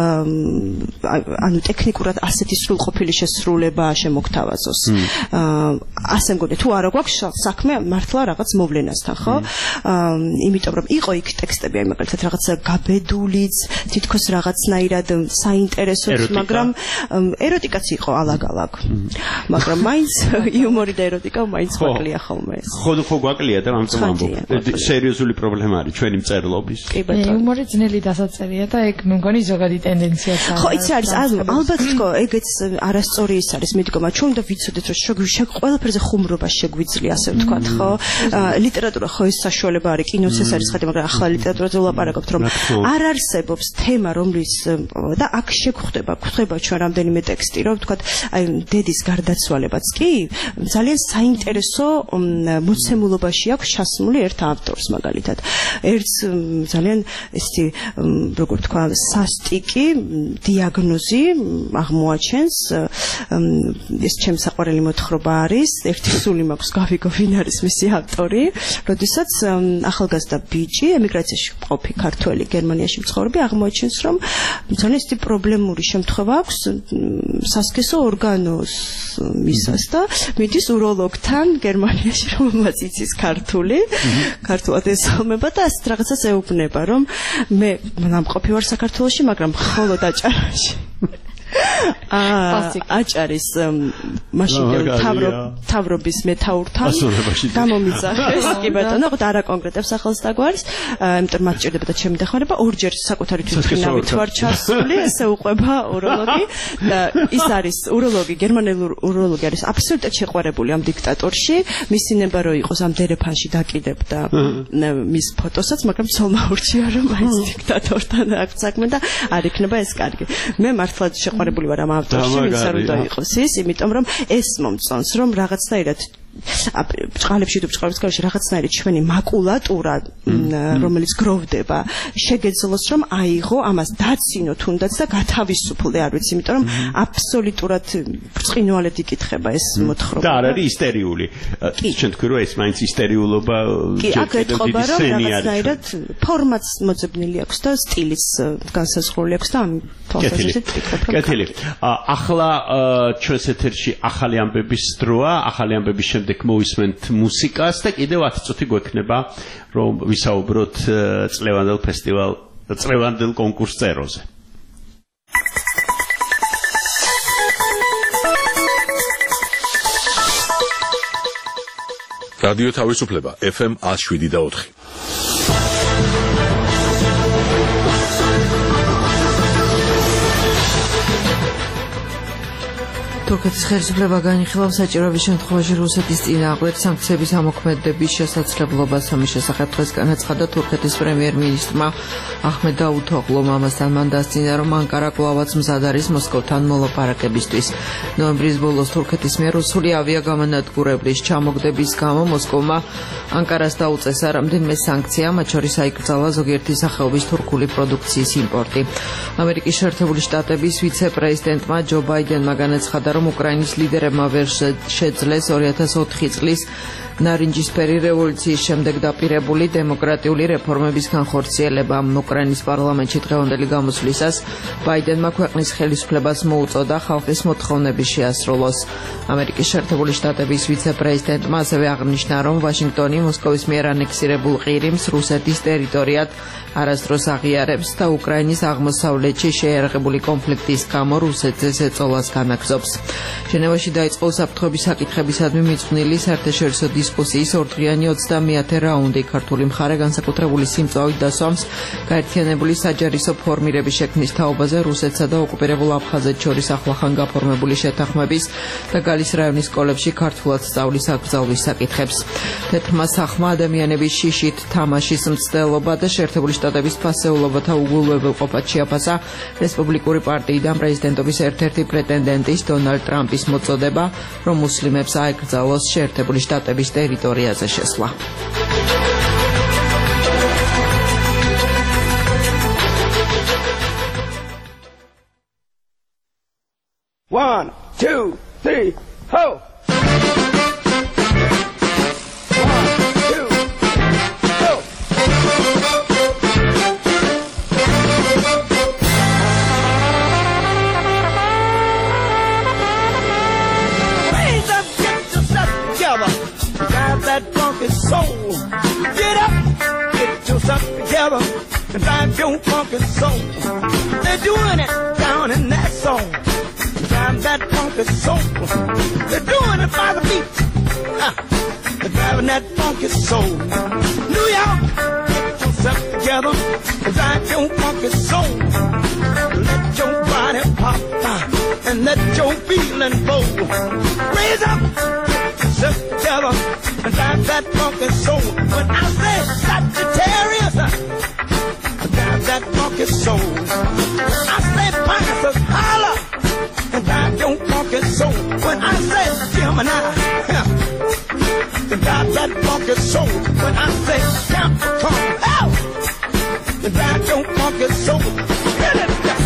ანუ ტექნიკურად ასეთი სრულყოფილი შესრულება შემოგთავაზოს. ასე მგონია, თუ არა გვაქვს საქმე მართლა რაღაც მოვლენასთან, ხო? იმიტომ რომ იყო იქ ტექსტები, აი მაგალითად რაღაც გაბედულიც, თითქოს რაღაცნაირად საინტერესოც, მაგრამ ეროტიკაც იყო ალაგ-ალაგ. მაგრამ მაინც იუმორი და ეროტიკა მაინც გვაკლია ხოლმე ეს. ხო, ხო გვაკლია და ამიტომ ამბობ. სერიოზული პრობლემა არის ჩვენი მწერლობის. იუმორი ძნელი დასაწერია და ეგ მე მგონი ზოგადი ტენდენციაც არის. ხო, იცი არის, ალბათ თქო, ეგეც არასწორი ის არის მითქმა, ჩვენ უნდა ვიცოდეთ, რომ შეგვიშე ყველაფერზე ხუმრობა შეგვიძლია, ასე ვთქვათ, ხო? ლიტერატურა ხო ეს საშუალება არის, კინოც ეს არის ხადი, მაგრამ ახლა ლიტერატურაზე ვლაპარაკობთ, რომ არ არსებობს თემა, რომლის და აქ შეგხვდება, გვხვდება ჩვენ რამდენიმე ტექსტი, რომ ვთქვათ, აი დედის გარდაცვალებაც კი ძალიან საინტერესო მოცემულობაში აქვს ჩასმული ერთ ავტორს მაგალითად. ერთს ძალიან ესეთი როგორ თქვა, სასტიკი დიაგნოზი აღმოაჩენს, ეს ჩემს საყვარელი მოთხრობა არის, ერთი სული მაქვს გავიგო ვინ არის მისი ავტორი, როდესაც ახალგაზრდა ბიჭი ემიგრაციაში მყოფი ქართველი გერმანიაში მცხოვრები აღმოაჩენს, რომ ძალიან ისეთი პრობლემური შემთხვევა აქვს სასქესო ორგანოს მისას და მიდის უროლოგთან გერმანიაში, რომელმაც იცის ქართული, ქართულად ესალმება და ასეთ რაღაცას ეუბნება, რომ მე ნამყოფი ვარ საქართველოში, მაგრამ მხოლოდ აჭარაში. აჭარის მაშინდელი თავრობის მეთაურთან გამომიძახეს, კი ბატონო, ხო და არა კონკრეტებს ახალს დაგვარის, იმიტომ მათ ჭირდებოდა ჩემი დახმარება, ორჯერ საკუთარი თვითმფრინავით ვარ ჩასული, ესე უყვება უროლოგი და ის არის უროლოგი, გერმანელი უროლოგი არის აბსოლუტურად შეყვარებული ამ დიქტატორში, მისი ნება რო იყოს ამ დერეფანში დაკიდებდა მის ფოტოსაც, მაგრამ ცოლმა ურჩია, რომ მაინც დიქტატორთან აქვს საქმე და არ იქნება ეს კარგი. მე მართლა შეყვარებული ვარ ამ ავტორში, ვინც არ უნდა იყოს ის, იმიტომ რომ ეს მომწონს, რომ რაღაცნაირად ბჭყალებში თუ ბჭყალების გარშე რაღაცნაირი ჩვენი მაკულატურა, რომელიც გროვდება, შეგეძლოს, რომ აიღო, ამას დაცინო თუნდაც და გათავისუფლდე, არ ვიცი, იმიტომ რომ აბსოლუტურად ბრწყინვალედ იკითხება ეს მოთხრობა. და არ არის ისტერიული. ჩვენ თქვი რომ ეს მაინც ისტერიულობა კი, აქ ეთყობა, რომ რაღაცნაირად ფორმაც მოძებნილი აქვს და სტილიც განსაზღვრული აქვს და ამ თვალსაზრისით ვფიქრობ, რომ კეთილი. ახლა ჩვენს ეთერში ახალი ამბების დროა, ახალი ამბების შემდეგ მოვისმენთ მუსიკას და კიდევ ათი წუთი გვექნება, რომ ვისაუბროთ წლევანდელ ფესტივალ, წლევანდელ კონკურს წეროზე. რადიო თავისუფლება ეფ ემ one oh seven და four. თურქეთის ხელისუფლება განიხილავს საჭიროების შემთხვევაში რუსეთის წინააღმდეგ სანქციების ამოქმედების შესაძლებლობას. ამის შესახებ დღეს განაცხადა თურქეთის პრემიერ-მინისტრმა აჰმედ დავუთოღლუმ. ამასთან მან დასძინა, რომ ანკარა კვლავაც მზად არის მოსკოვთან მოლაპარაკებისთვის. ნოემბრის ბოლოს თურქეთის მიერ რუსული ავიაგამანადგურებლის ჩამოგდების გამო მოსკოვმა ანკარას დაუწესა რამდენიმე სანქცია, მათ შორის აიკრძალა ზოგიერთი სახეობის თურქული პროდუქციის იმპორტი. ამერიკის შეერთებული შტატების ვიცე-პრეზიდენტმა ჯო ბაიდენმა განაცხადა, რომ უკრაინის ლიდერებმა ვერ შეძლეს ორი ათას ოთხი წლის ნარინჯისფერი რევოლუციის შემდეგ დაპირებული დემოკრატიული რეფორმების განხორციელება. უკრაინის პარლამენტში დღევანდელი გამოსვლისას ბაიდენმა ქვეყნის ხელისუფლებას მოუწოდა ხალხის მოთხოვნების შეასრულოს. ამერიკის შეერთებული შტატების ვიცე-პრეზიდენტმა ასევე აღნიშნა, რომ ვაშინგტონი მოსკოვის მიერ ანექსირებულ ყირიმს რუსეთის ტერიტორიად არასდროს აღიარებს და უკრაინის აღმოსავლეთში შეიარაღებული კონფლიქტის გამო რუსეთზე ზეწოლას განაგრძობს. ჟენევაში დაიწყო უსაფრთხოების საკითხებისადმი მიძღვნილი საერთაშორისო დისკუსიის ორდღიანი ოცდამეათე რაუნდი. ქართული მხარე განსაკუთრებული სიმწვავით დასვამს გაერთიანებული საჯარისო ფორმირების შექმნის თაობაზე რუსეთსა და ოკუპირებულ აფხაზეთს შორის ახლახან გაფორმებული შეთანხმების და გალის რაიონის სკოლებში ქართულად სწავლის აკრძალვის საკითხებს. თეთრმა სახმა ადამიანების შიშით თამაშის მცდელობა და შეერთებული შტატების ფასეულობათა უგულებელყოფად შეაფასა რესპუბლიკური პარტიიდან პრეზიდენტობის ერთ-ერთი პრეტენდენტის დონალდ ტრამპის მოწოდება, რომ მუსლიმებს აეკრძალოს შეერთებული შტატების ტერიტორიაზე შესვლა. One, two, three, ho! That funky soul. Get up, get yourself together, and drive your funky soul. They're doing it down in that song. Drive that funky soul. They're doing it by the beat. Uh, they're driving that funky soul. New York, get yourself together, and drive your funky soul. Let your body pop uh, and let your feeling flow. Raise up, get yourself together, and drive that funky soul. When I say Sagittarius, drive that funky soul. When I say Pisces, holla, and drive your funky soul. When I say Gemini, drive that funky soul. When I say Capricorn, oh, drive your funky soul. Get it, yeah.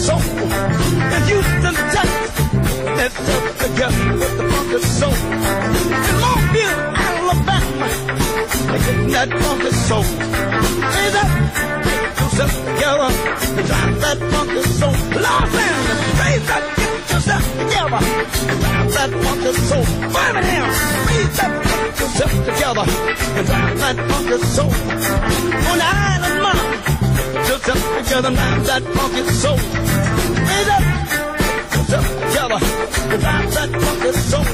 soul. In Houston, Texas, let's up together with the funky soul. In Longview, Alabama, they getting that funky soul. Raise up, get yourself together and drive that funky soul. Los Angeles, raise up, get yourself together and drive that funky soul. Birmingham, raise up, get yourself together and drive that funky soul. On the island, mama, get yourself together and drive that funky soul. Raise up, get yourself together and drive that funky soul.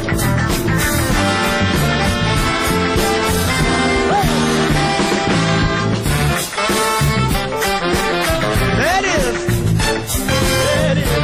There it is. There it is.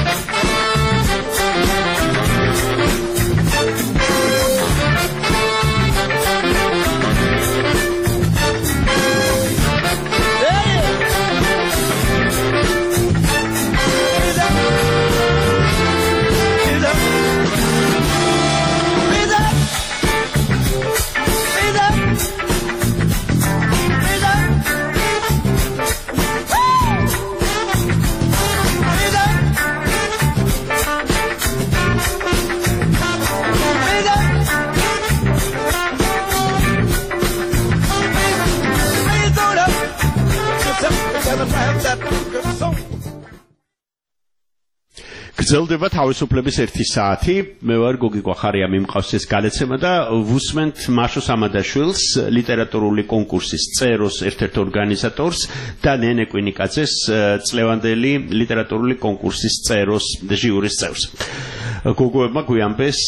გრძელდება თავისუფლების ერთი საათი. მე ვარ გოგი კვახარია, მიმყავს ეს გადაცემა და ვუსმენთ მაშო სამადაშვილს, ლიტერატურული კონკურსის წეროს ერთ-ერთ ორგანიზატორს და ნენე კვინიკაძეს, წლევანდელი ლიტერატურული კონკურსის წეროს ჟიურის წევრს. გოგოებმა გვიამბეს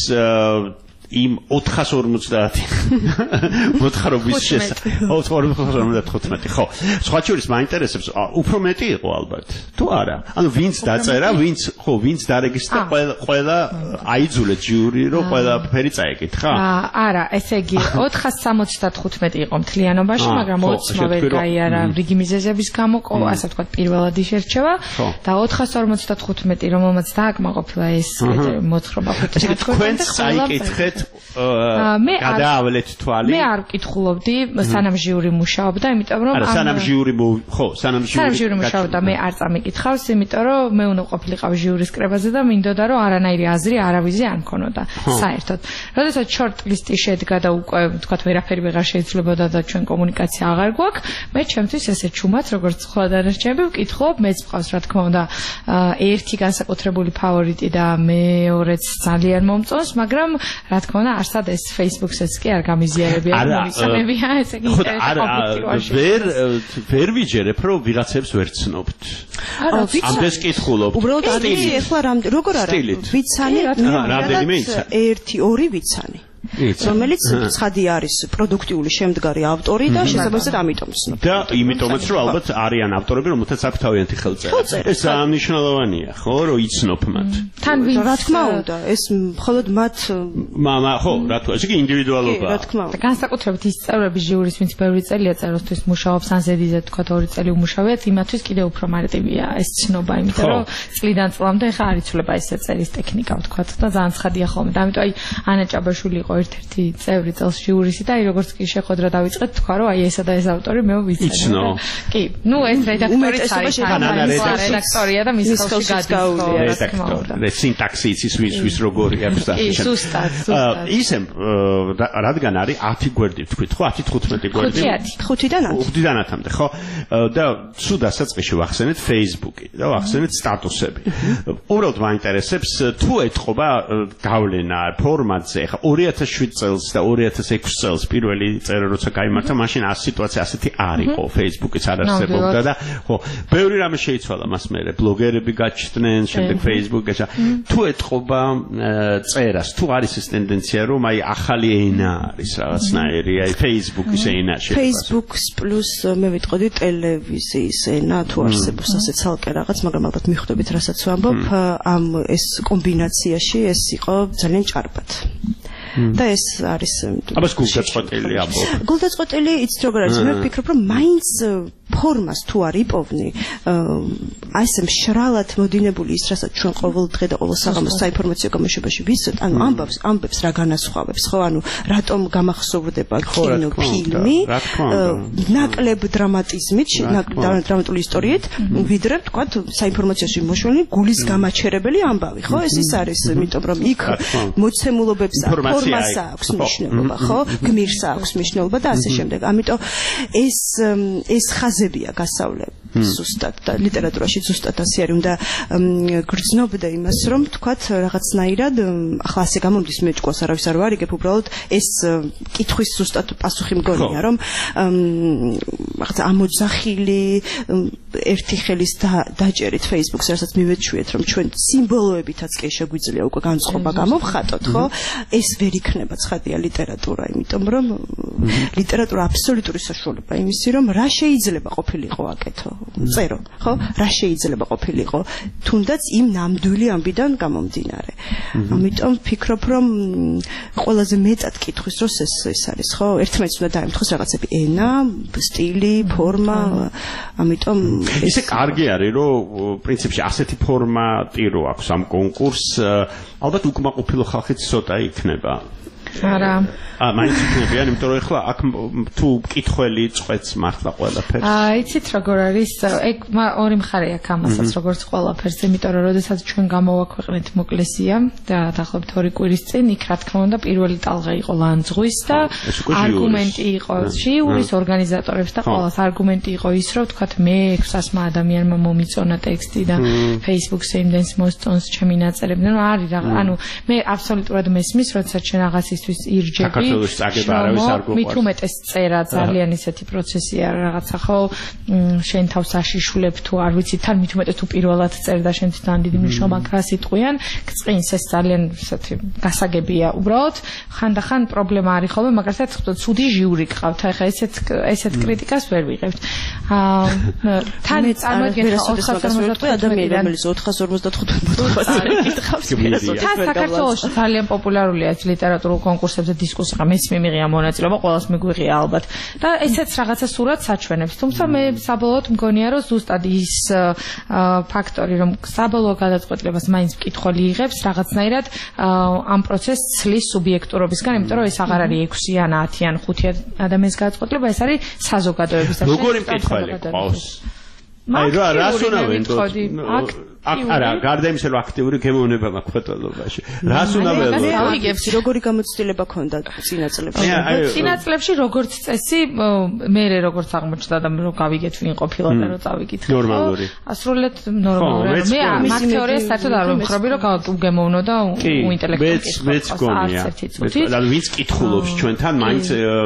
იმ ოთხას ორმოცდაათი მოთხრობის შესახებ. ოთხას ორმოცდათხუთმეტი, ხო. სხვა შორის მაინტერესებს, უფრო მეტი იყო ალბათ. თუ არა? ანუ ვინც დაწერა, ვინც, ხო, ვინც დარეგისტრა, ყველა ყველა აიძულეთ ჟიური, რომ ყველაფერი წაეკითხა? არა, ესე იგი ოთხას სამოცდათხუთმეტი იყო მთლიანობაში, მაგრამ ოცმა ვერ გაიარა რიგი მიზეზების გამო, ასე ვთქვათ, პირველად იშერჩევა და ოთხას ორმოცდათხუთმეტი, რომელმაც დააკმაყოფილა ეს მოთხრობა ხუთასი. თქვენ წაიკითხეთ მე გადაავლეთ თვალი. მე არ ვკითხულობდი, სანამ ჟიური მუშაობდა, იმიტომ რომ არა, სანამ ჟიური ხო, სანამ ჟიური სანამ ჟიური მუშაობდა, მე არ წამიკითხავს, იმიტომ რომ მე უნდა ყოფილიყავ ჟიურის კრებაზე და მინდოდა რომ არანაირი აზრი არავიზე არ მქონოდა საერთოდ. როდესაც short-list-ი შედგა და უკვე თქვათ ვერაფერი ვეღარ შეიძლებოდა და ჩვენ კომუნიკაცია აღარ გვაქვს, მე ჩემთვის ესე ჩუმად როგორც სხვა დანარჩენები ვკითხულობ, მეც მყავს რა თქმა უნდა ერთი განსაკუთრებული ფავორიტი და მეორეც ძალიან მომწონს, მაგრამ რა თქმა უნდა არსად ეს Facebook-საც კი არ გამიზიარებია, მომისამებია, ესე იგი ინტერესები. ვერ ვერ ვიჯერებ, რომ ვიღაცებს ვერ ცნობთ. ამდენს კითხულობ. უბრალოდ არის ახლა როგორ არა ვიცანი, რამდენიმე იცანი. ერთი, ორი ვიცანი. რომელიც ცხადი არის პროდუქტიული შემდგარი ავტორი და შესაბამისად ამიტომ ცნობ. და იმიტომაც რომ ალბათ არიან ავტორები, რომელთაც აქვს თავიანთი ხელწერა. ეს ამნიშნულოვანია, ხო, რომ იცნობ მათ. თან ვინც რა თქმა უნდა, ეს მხოლოდ მათ მამა, ხო, რა თქმა უნდა, ეს კი ინდივიდუალობაა. რა თქმა უნდა. განსაკუთრებით ის წევრები ჟიურის, ვინც ბევრი წელია წეროსთვის მუშაობს, ან ზედიზე თქვა ორი წელი უმუშავიათ, იმათთვის კიდევ უფრო მარტივია ეს ცნობა, იმიტომ რომ წლიდან წლამდე ხა არ იცვლება ეს წერის ტექნიკა, თქვა და ძალიან ცხადია ხოლმე. და ამიტომ აი ანა ჭაბაშვილი იყო ერთ-ერთი წევრი წელს ჟიურისი და აი როგორც კი შეხვედრა დავიწყეთ, თქვა რომ აი ესა და ეს ავტორი მე ვიცნობ. კი, ნუ ეს რედაქტორიც არის, რედაქტორია და მის ხელში გადაულია. რედაქტორი, სინტაქსი იცის ვის ვის როგორი აქვს და კი, ზუსტად, ზუსტად. ისე რადგან არის ათი გვერდი თქვით, ხო, ათი თხუთმეტი გვერდი. ხუთიდან ათი. ხუთიდან ათამდე, ხო? და სულ დასაწყისში ვახსენეთ Facebook-ი და ვახსენეთ სტატუსები. უბრალოდ მაინტერესებს თუ ეთყობა გავლენა ფორმატზე, ხა ორი ათას შვიდ წელს და ორი ათას ექვსი წელს პირველი წერა როცა გაიმართა, მაშინ ეს სიტუაცია ასეთი არ იყო, Facebook-იც არ არსებობდა და ხო, ბევრი რამე შეიცვალა მას მერე, ბლოგერები გაჩნდნენ, შემდეგ Facebook გაჩა. თუ ეთყობა წერას, თუ არის ეს ტენდენცია, რომ აი ახალი ენა არის რაღაცნაირი, აი Facebook-ის ენა შეფასება. Facebook-ს პლუს მე ვიტყოდი ტელევიზიის ენა, თუ არსებობს ასე ცალკე რაღაც, მაგრამ ალბათ მიხვდებით, რასაც ვამბობ, ამ ეს კომბინაციაში ეს იყო ძალიან ჭარბად. და ეს არის აბას გულდაწყვეტილი ამბობ. გულდაწყვეტილი იცით როგორ არის, მე ვფიქრობ რომ მაინც ფორმას თუ არ იპოვნი, აი ეს მშრალად მოდინებული ის, რასაც ჩვენ ყოველ დღე და ყოველ საღამოს საინფორმაციო გამოშვებაში ვიცით, ანუ ამბობს, ამბებს რა განასხვავებს, ხო, ანუ რატომ გამახსოვრდება კინო, ფილმი, ნაკლებ დრამატიზმით, დრამატული ისტორიით, ვიდრე ვთქვათ, საინფორმაციოში მოშლილი გულის გამაჩერებელი ამბავი, ხო? ეს ის არის, იმიტომ რომ იქ მოცემულობებს ფორმას აქვს მნიშვნელობა, ხო? გმირს აქვს მნიშვნელობა და ასე შემდეგ. ამიტომ ეს ეს ხაზებია გასავლები. ზუსტად და ლიტერატურაში ზუსტად ასე არის. უნდა გრძნობდა იმას, რომ თქვათ რაღაცნაირად ახლა ასე გამომდის მე ჭკუას არავის არ ვარიგებ, უბრალოდ ეს კითხვის ზუსტად პასუხი მგონია, რომ რაღაცა ამოძახილი ერთი ხელის დაჭერით Facebook-ს, რასაც მივეჩვიეთ, რომ ჩვენ სიმბოლოებითაც კი შეგვიძლია უკვე განწყობა გამოვხატოთ, ხო? ეს ვერ იქნება ცხადია ლიტერატურა, იმიტომ რომ ლიტერატურა აბსოლუტური საშუალებაა იმისი, რომ რა შეიძლება ყოფილიყო აკეთო, წერო, ხო? რა შეიძლება ყოფილიყო, თუნდაც იმ ნამდვილი ამბიდან გამომდინარე. ამიტომ ვფიქრობ, რომ ყველაზე მეტად კითხვის დროს ეს ეს არის, ხო? ერთმანეთს უნდა დაემთხოს რაღაცები, ენა, სტილი, ფორმა, ამიტომ ესე კარგი არის, რომ პრინციპში ასეთი ფორმატი რო აქვს ამ კონკურსს, ალბათ უკმაყოფილო ხალხიც ცოტა იქნება. არა. აა, მაინც იქნებიან, იმიტომ რომ ეხლა აქ თუ მკითხველი წყვეტს მართლა ყველაფერს. აა, იცით როგორ არის? ეგ ორი მხარე აქვს ამასაც, როგორც ყველაფერს, იმიტომ რომ როდესაც ჩვენ გამოვაქვეყნეთ მოკლესია და დაახლოებით ორი კვირის წინ, იქ რა თქმა უნდა პირველი ტალღა იყო ლანძღვის და არგუმენტი იყო ჟიურის ორგანიზატორებს და ყველას არგუმენტი იყო ის, რომ თქვათ მე ექვსასმა ადამიანმა მომიწონა ტექსტი და Facebook-ზე იმდენს მოსწონს ჩემი ნაწერები, რომ არის რა, ანუ მე აბსოლუტურად მესმის, როდესაც შენ რაღაცისთვის ირჯები მით უმეტეს წერა ძალიან ისეთი პროცესია რაღაცა ხო შენ თავს აშიშულებ თუ არ ვიცი თან მით უმეტეს თუ პირველად წერ და შენ თან დიდი მნიშვნელობა აქვს იტყვიან გწყინს ეს ძალიან ისეთი გასაგებია უბრალოდ ხანდახან პრობლემა არის ხოლმე მაგალითად ცუდი ჟიური გყავთ ახლა ესეთ ესეთ კრიტიკას ვერ ვიღებთ თან წარმოიდგინეთ ოთხას ორმოცდათხუთმეტი ადამიანი რომელიც ოთხას ორმოცდათხუთმეტი მოთხოვას ეკითხავს თან საქართველოში ძალიან პოპულარულია ეს ლიტერატურულ კონკურსებზე დისკუსია მეც მიმიღია მონაწილეობა ყველას მიგვიღია ალბათ და ესეც რაღაცა სურათს აჩვენებს თუმცა მე საბოლოოდ მგონია რომ ზუსტად ის ფაქტორი რომ საბოლოო გადაწყვეტილებას მაინც მკითხველი იღებს რაღაცნაირად ამ პროცესს ცლის სუბიექტურობისგან იმიტომ რომ ეს აღარ არის ექვსი ან ათი ან ხუთი ადამიანის გადაწყვეტილება ეს არის საზოგადოების და როგორი მკითხველი ყავს აი რა რას უნდა ვენდოთ არა გარდა იმისა რომ აქტიური გემოვნება მაქვს ფოტოლოგიაში რას უნდა ველოდოთ ავიგებს როგორი გამოცდილება ქონდა წინა წლებში წინა წლებში როგორც წესი მე როგორც აღმოჩნდა და რომ გავიგეთ ვინ ყოფილა და რომ წავიკითხე ნორმალური ასრულეთ ნორმალური მე მაგ თეორიას საერთოდ არ ვიმხრობი რომ უგემოვნო და უინტელექტუალური მეც გონია და ვინც კითხულობს ჩვენთან მაინც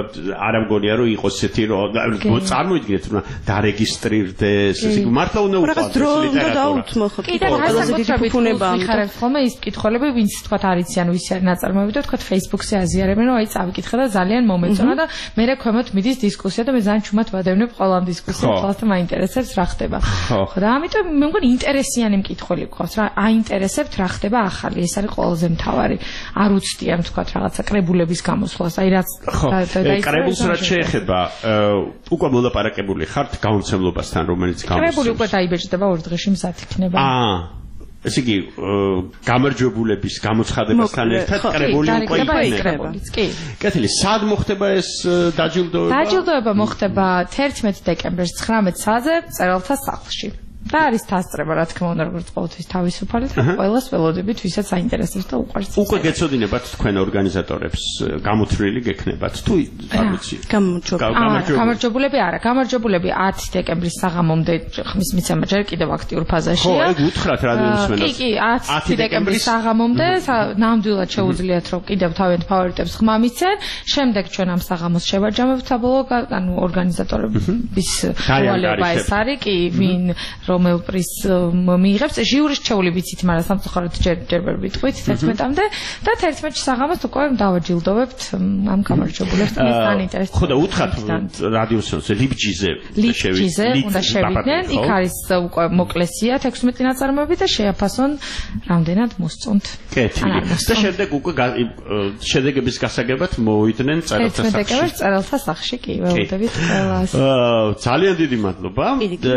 არ ამგონია რომ იყოს ესეთი რომ წარმოიდგინეთ რომ დარეგისტრირდეს ესე მართლა უნდა უყურდეს ლიტერატურა კიდევ ყველაზე დიდი ფუფუნება მიხარებს ხოლმე ის კითხველები ვინც თქვა არიციან ვისი არის ნაწარმოები და თქვა Facebook-ზე აზიარებენ რომ აი წავიკითხე და ძალიან მომეწონა და მე რა ქვემოთ მიდის დისკუსია და მე ძალიან ჩუმად ვადევნებ ყოველ ამ დისკუსიას ხოლმე მაინტერესებს რა ხდება ხო და ამიტომ მე მგონი ინტერესიანი მკითხველი გყავს რა აინტერესებთ რა ხდება ახალი ეს არის ყველაზე მთავარი არ უცდია თქვა რაღაცა კრებულების გამოსვლას აი რაც და კრებულს რაც შეეხება უკვე მოლაპარაკებული ხართ გაუნცემლობასთან რომელიც გამოსვლა კრებული უკვე დაიბეჭდება ორ დღეში მზად იქნება აა ესე იგი გამარჯვებულების გამოცხადებასთან ერთად კრებული უკვე იქნება კი კეთილი სად მოხდება ეს დაჯილდოება დაჯილდოება მოხდება თერთმეტ დეკემბერს ცხრამეტ საათზე მწერალთა სახლში და არის დასწრება რა თქმა უნდა როგორც ყოველთვის თავისუფალი და ყველას ველოდებით ვისაც აინტერესებს და უყვარს უკვე გეცოდინებათ თქვენ ორგანიზატორებს გამოთვლილი გექნებათ თუ არ ვიცი გამარჯვებულები არა გამარჯვებულები ათი დეკემბრის საღამომდე ხმის მიცემა ჯერ კიდევ აქტიურ ფაზაშია ხო ეგ უთხრათ რადიოსმენას კი კი ათი დეკემბრის საღამომდე ნამდვილად შეუძლიათ რომ კიდევ თავიანთ ფავორიტებს ხმა მიცენ შემდეგ ჩვენ ამ საღამოს შევარჯამებთ საბოლოო ანუ ორგანიზატორების უვალება ეს არის კი ვინ რომელ პრიზს მიიღებს. ჟიურის რჩეული ვიცით, მაგრამ სამწუხაროდ ჯერ ჯერ ვერ ვიტყვით თერთმეტამდე და თერთმეტში საღამოს უკვე დავაჯილდოვებთ ამ გამარჯვებულებს. ხო და უთხრათ რადიოსონზე ლიბჯიზე ლიბჯიზე უნდა შევიდნენ. იქ არის უკვე მოკლესია თექვსმეტი ნაწარმოები და შეაფასონ რამდენად მოსწონთ. კეთილი. და შემდეგ უკვე შედეგების გასაგებად მოვიდნენ წერალთა სახში. თერთმეტ წერალთა სახში კი ველოდებით ყველას. ძალიან დიდი მადლობა.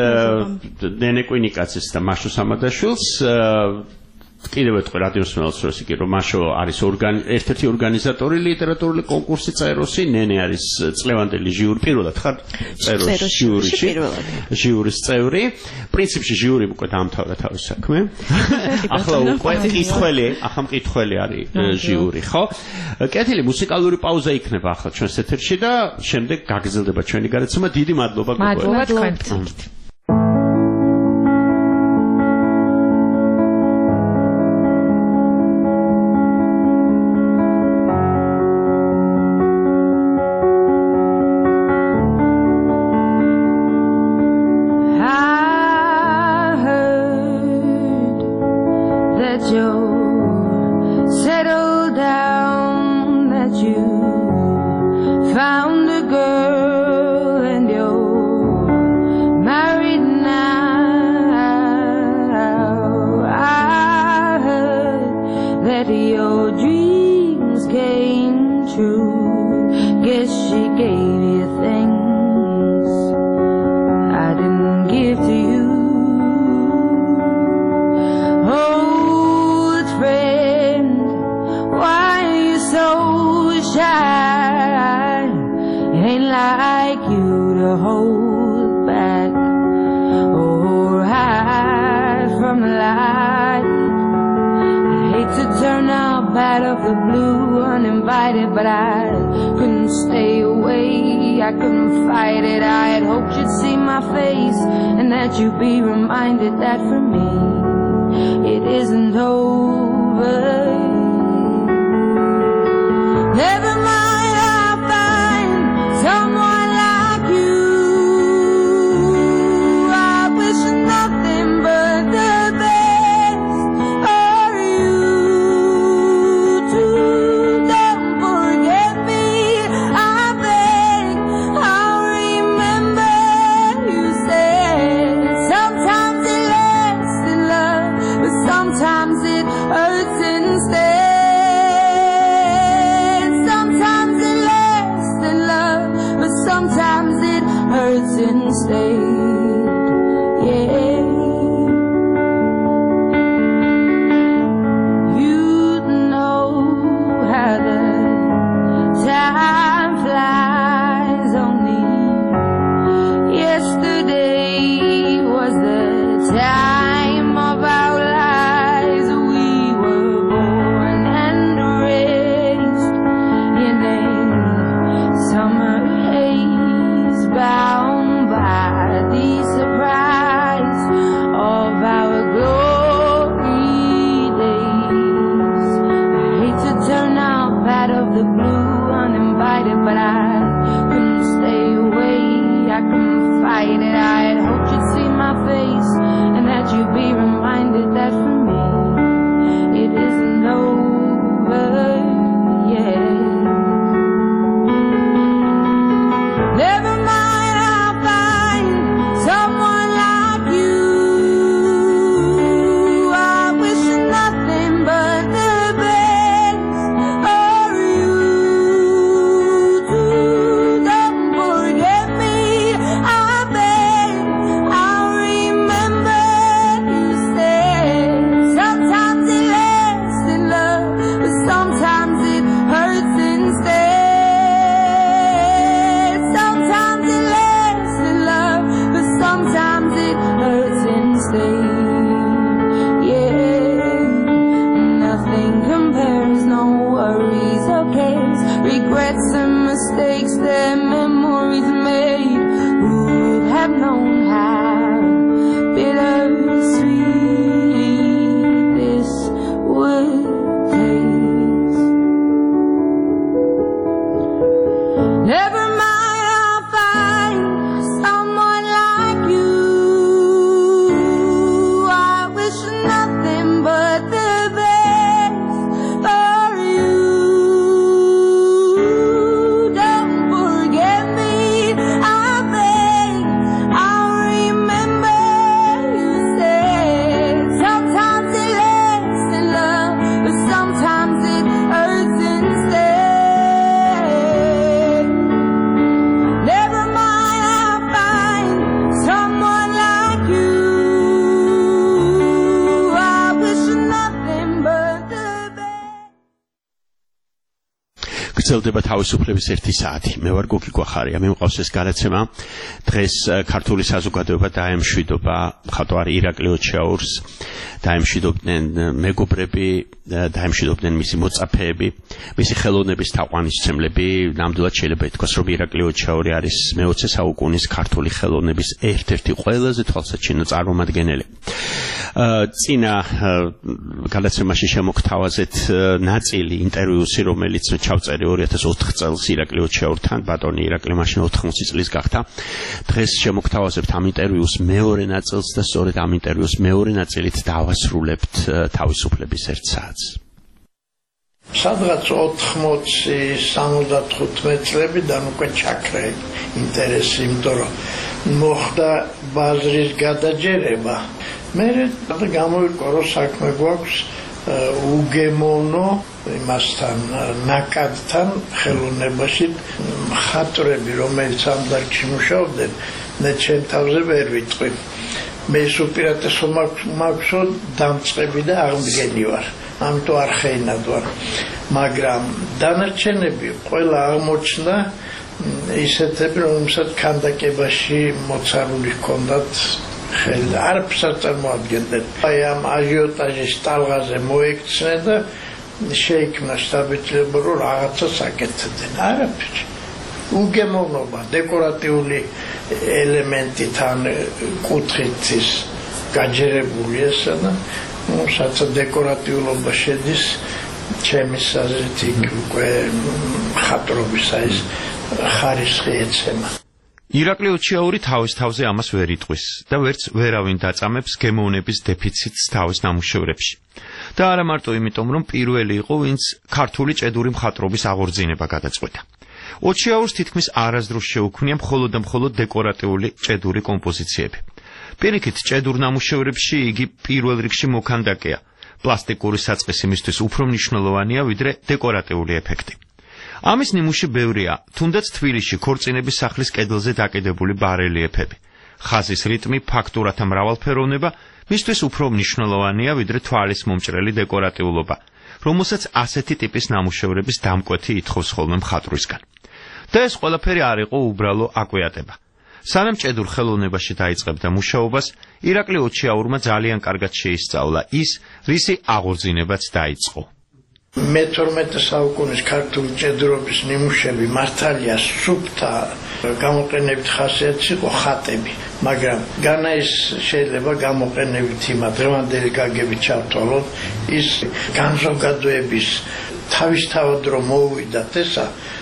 ნენე კვინიკაცის და მაშო სამადაშვილს კიდევ ერთხელ რადიოს მსმენელს კი რომ მაშო არის ერთ-ერთი ორგანიზატორი ლიტერატურული კონკურსი წეროსი, ნენე არის წლევანდელი ჟიური, პირველად ხარ წეროს ჟიურიში, ჟიურის წევრი. პრინციპში ჟიური უკვე დაამთავრა თავის საქმე. ახლა უკვე მკითხველი, ახლა მკითხველი არის ჟიური, ხო? კეთილი, მუსიკალური პაუზა იქნება ახლა ჩვენს ეთერში და შემდეგ გაგრძელდება ჩვენი გარეთ. დიდი მადლობა გოგო. მადლობა თქვენთვის. Never mind, I'll find someone like you. გრძელდება თავისუფლების ერთი საათი. მე ვარ გოგი გვახარია, მე მყავს ეს განაცემა. დღეს ქართული საზოგადოება დაემშვიდობა მხატვარი ირაკლი ოჩიაურს, დაემშვიდობდნენ მეგობრები, დაემშვიდობდნენ მისი მოწაფეები, მისი ხელოვნების თაყვანისმცემლები. ნამდვილად შეიძლება ითქვას, რომ ირაკლი ოჩიაური არის მეოცე საუკუნის ქართული ხელოვნების ერთ-ერთი ყველაზე თვალსაჩინო წარმომადგენელი. წინა გადაცემაში შემოგთავაზეთ ნაწილი ინტერვიუსი, რომელიც ჩავწერე ორი ათას ოთხ წელს ირაკლი ოჩიაურთან, ბატონი ირაკლი მაშინ ოთხმოცი წლის გახდა. დღეს შემოგთავაზებთ ამ ინტერვიუს მეორე ნაწილს და სწორედ ამ ინტერვიუს მეორე ნაწილით დავასრულებთ თავისუფლების ერთ საათს. სადღაც ოთხმოცი სამოცდათხუთმეტი წლებიდან უკვე ჩაქრა ინტერესი, იმიტომ რომ მოხდა ბაზრის გადაჯერება. მე გამოვიყო, რომ საქმე გვაქვს უგემოვნო იმასთან, ნაკადთან ხელოვნებაში. მხატვრები, რომელიც ამ დარგში მუშაობდნენ, მე ჩემ თავზე ვერ ვიტყვი. მე უპირატესო მაქვს, რომ დამწყები და აღმდგენი ვარ. ამიტომ არ ხეინად ვარ. მაგრამ დანარჩენები ყველა აღმოჩნდა ისეთები, რომელსაც ქანდაკებაში მოცარული ჰქონდათ ხელი. არაფერს არ წარმოადგენდნენ. აი ამ აჟიოტაჟის ტალღაზე მოექცნენ და შეიქმნა შთაბეჭდილება, რომ რაღაცას აკეთებდნენ. არაფერი. უგემოვნობა, დეკორატიული ელემენტთან კუთხით ის გაჯერებული ესა და სადაც დეკორატიულობა შედის, ჩემი აზრით უკვე მხატვრობის ის ხარისხი ეცემა. ირაკლი ოჩიაური თავის თავზე ამას ვერ იტყვის და ვერც ვერავინ დაწამებს გემოვნების დეფიციტს თავის ნამუშევრებში. და არა მარტო იმიტომ, რომ პირველი იყო, ვინც ქართული ჭედური მხატვრობის აღორძინება გადაწყვეტა. ოჩიაურს თითქმის არასდროს შეუქმნია მხოლოდ და მხოლოდ დეკორატიული ჭედური კომპოზიციები. პირიქით, ჭედურ ნამუშევრებში იგი პირველ რიგში მოქანდაკეა. პლასტიკური საწყისი მისთვის უფრო მნიშვნელოვანია, ვიდრე დეკორატიული ეფექტი. ამის ნიმუში ბევრია, თუნდაც თბილისში ქორწინების სახლის კედელზე დაკიდებული ბარელიეფები. ხაზის რიტმი, ფაქტურათა მრავალფეროვნება მისთვის უფრო მნიშვნელოვანია, ვიდრე თვალის მომჭრელი დეკორატიულობა, რომელსაც ასეთი ტიპის ნამუშევრების დამკვეთი ითხოვს ხოლმე მხატვრისგან. და ეს ყველაფერი არ იყო უბრალო აკვეატება. სანამ ჭედურ ხელოვნებაში დაიწყებდა მუშაობას, ირაკლი ოჩიაურმა ძალიან კარგად შეისწავლა ის, რისი აღორძინებაც დაიწყო. მეთორმეტე საუკუნის ქართული ჭედურობის ნიმუშები მართალია სუფთა გამოყენებით ხასიათის იყო ხატები, მაგრამ განა ის შეიძლება გამოყენებით იმა დღევანდელი გაგებით ჩავთვალოთ, ის განზოგადოების თავისთავად რომ მოუვიდათ ესა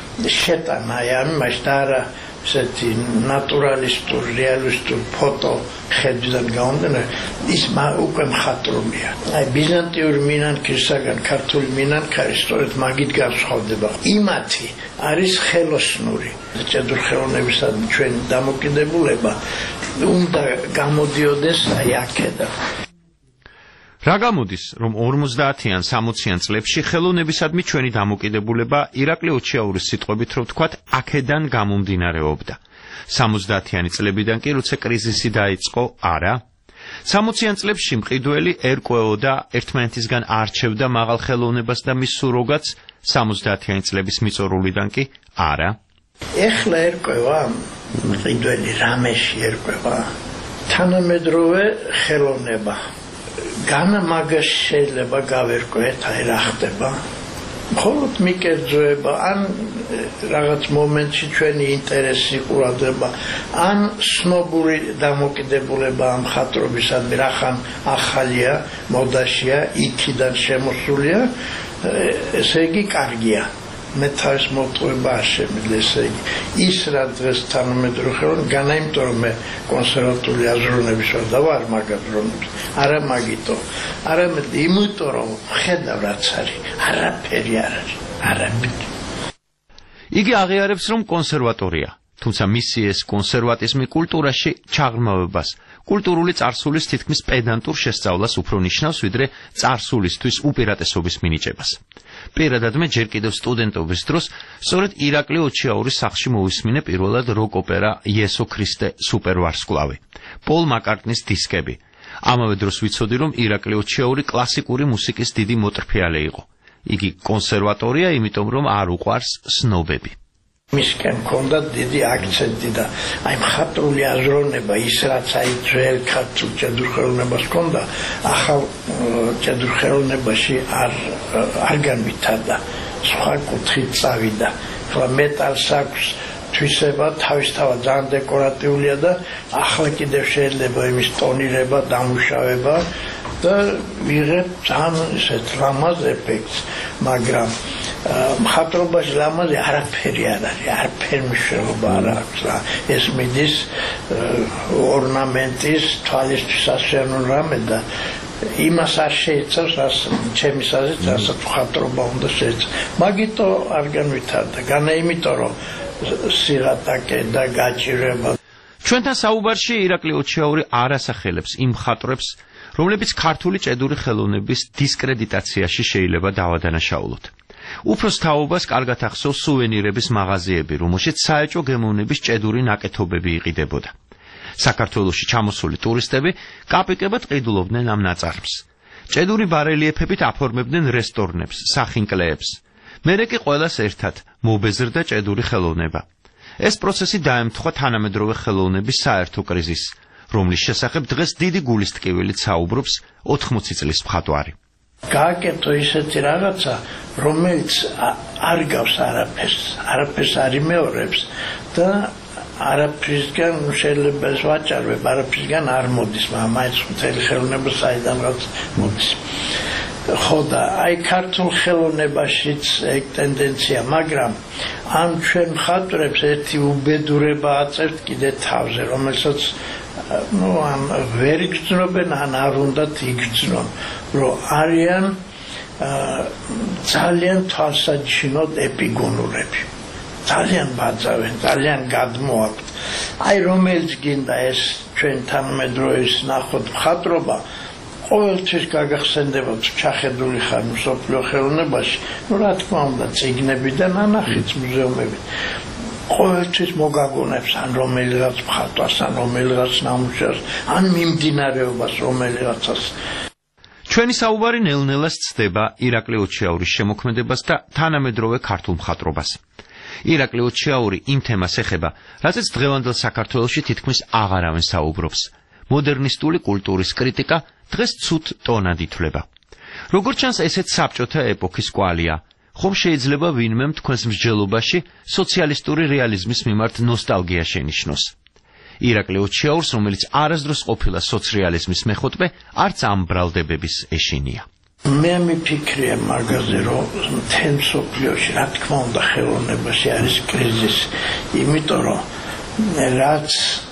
შეტანა ამაში და არა ესეთი ნატურალისტურ, რეალისტურ ფოტო ხედვიდან გამომდინარე, ის უკვე მხატვრულია. აი ბიზანტიური მინანქისაგან ქართული მინანქარი სწორედ მაგით განსხვავდება. იმათი არის ხელოსნური. ჭედურ ხელოვნებისადმი ჩვენი დამოკიდებულება უნდა გამოდიოდეს აი აქედან. რა გამოდის, რომ ორმოცდაათიან სამოციან წლებში ხელოვნებისადმი ჩვენი დამოკიდებულება ირაკლი ოჩიაურის სიტყვებით რო ვთქვათ, აქედან გამომდინარეობდა. სამოცდაათიანი წლებიდან კი როცა კრიზისი დაიწყო, არა. სამოციან წლებში მყიდველი ერკვეოდა ერთმანეთისგან არჩევდა მაღალ ხელოვნებას და მის სუროგაც, სამოცდაათიანი წლების მიწორულიდან კი არა. ეხლა ერკვევა მყიდველი რამეში ერკვევა თანამედროვე ხელოვნება. განა მაგას შეიძლება გავერკვეთ, აი რა ხდება. მხოლოდ მიკერძოება, ან რაღაც მომენტში ჩვენი ინტერესი ყურადღება, ან სნობური დამოკიდებულება ამ მხატვრობისადმი, რახან ახალია, მოდაშია, იქიდან შემოსულია, ესე იგი კარგია. მე თავის მოტყუება არ შემიძლია, ესე იგი ის რა დღეს თანამედროვე ხელოვნება განა, იმიტომ რომ მე კონსერვატული აზროვნების ვარ და ვარ მაგ აზროვნების, არა მაგიტო, არამედ იმიტომ რომ ხედავ რაც არის, არაფერი არ არის, არაფერი. იგი აღიარებს, რომ კონსერვატორია, თუმცა მისი ეს კონსერვატიზმი კულტურაში ჩაღრმავებას, კულტურული წარსულის თითქმის პედანტურ შესწავლას უფრო ნიშნავს, ვიდრე წარსულისთვის უპირატესობის მინიჭებას. პირადად მე ჯერ კიდევ სტუდენტობის დროს სწორედ ირაკლი ოჩიაურის სახლში მოვისმინე პირველად როკ ოპერა იესო ქრისტე სუპერვარსკვლავი, პოლ მაკარტნის დისკები. ამავე დროს ვიცოდი, რომ ირაკლი ოჩიაური კლასიკური მუსიკის დიდი მოტრფიალე იყო. იგი კონსერვატორია, იმიტომ რომ არ უყვარს სნობები. მისკენ კონდა დიდი აქცენტი და აი მხატვრული აზროვნება ის რაც აი ძველ ქართულ ჭედურხელოვნებას ჰქონდა, ახალ ჭედურხელოვნებაში არ არ განვითარდა, სხვა კუთხით წავიდა. ხლა მეტალს აქვს თვისება, თავისთავად ძალიან დეკორატიულია და ახლა კიდევ შეიძლება იმის ტონირება, დამუშავება და ვიღებ ძალიან ისეთ ლამაზ ეფექტს, მაგრამ მხატვრობაში ლამაზი არაფერი არ არის, არაფერი მნიშვნელობა არ აქვს რა. ეს მიდის ორნამენტის, თვალისთვის ასეანო რამე და იმას არ შეიცავს, რაც ჩემის აზრით, რასაც მხატვრობა უნდა შეიცავს. მაგიტო არ განვითარდა, განა იმიტომ რომ სიღატაკე და გაჭირება. ჩვენთან საუბარში ირაკლი ოჩიაური არ ასახელებს იმ მხატვრებს, რომლებიც ქართული ჭედური ხელოვნების დისკრედიტაციაში შეიძლება დავადანაშაულოთ. უფროს თაობას კარგად ახსოვს სუვენირების მაღაზიები, რომელშიც საეჭვო გემოვნების ჭედური ნაკეთობები იყიდებოდა. საქართველოში ჩამოსული ტურისტები კაპიკებად ყიდულობდნენ ამ ნაწარმს. ჭედური ბარელიეფებით აფორმებდნენ რესტორნებს, სახინკლეებს. მერე კი ყველას ერთად მობეზრდა ჭედური ხელოვნება. ეს პროცესი დაემთხვა თანამედროვე ხელოვნების საერთო კრიზისს, რომლის შესახებ დღეს დიდი გულისტკივილით საუბრობს ოთხმოცი წლის მხატვარი. გააკეთო ისეთი რაღაცა, რომელიც არ გავს არაფერს, არაფერს არ იმეორებს და არაფრისგან შეიძლება ეს ვაჭარებ, არაფრისგან არ მოდის, მაგრამ მაინც მთელი ხელოვნება საიდანღაც მოდის. ხო და აი ქართულ ხელოვნებაშიც ეგ ტენდენცია, მაგრამ ამ ჩვენ მხატვრებს ერთი უბედურება აწევთ კიდე თავზე, რომელსაც ну ამ ვერ იგრძნობენ, ან არ უნდათ იგრძნონ, რომ არიან ძალიან თვალსაჩინოდ ეპიგონურები. ძალიან ბაძავენ, ძალიან გადმოაქვთ. აი რომელიც გინდა ეს ჩვენ თანამედროვე ნახოთ მხატვრობა, ყოველთვის გაგახსენდებათ ჩახედული ხარ მსოფლიო ხელოვნებაში, ну რა თქმა უნდა წიგნები და ნანახიც მუზეუმები. ყოველთვის მოგაგონებს ან რომელიღაც მხატვარს, ან რომელიღაც ნამუშევრს, ან მიმდინარეობას რომელიღაცას. ჩვენი საუბარი ნელ-ნელა სცდება ირაკლი ოჩიაურის შემოქმედებას და თანამედროვე ქართულ მხატვრობას. ირაკლი ოჩიაური იმ თემას ეხება, რაზეც დღევანდელ საქართველოში თითქმის აღარავინ საუბრობს. მოდერნისტული კულტურის კრიტიკა დღეს ცუდ ტონად ითვლება. როგორც ჩანს, ესეც საბჭოთა ეპოქის კვალია. ხომ შეიძლება ვინმემ თქვენს მსჯელობაში სოციალისტური რეალიზმის მიმართ ნოსტალგია შენიშნოს. ირაკლი ოჩიაურს, რომელიც არასდროს ყოფილა სოციალიზმის მეხუთვე, არც ამ ბრალდებების ეშინია. მე მიფიქრია მაგაზე, რომ მთელ მსოფლიოში, რა თქმა უნდა, ხელოვნებაში არის კრიზისი, იმიტომ რომ რაც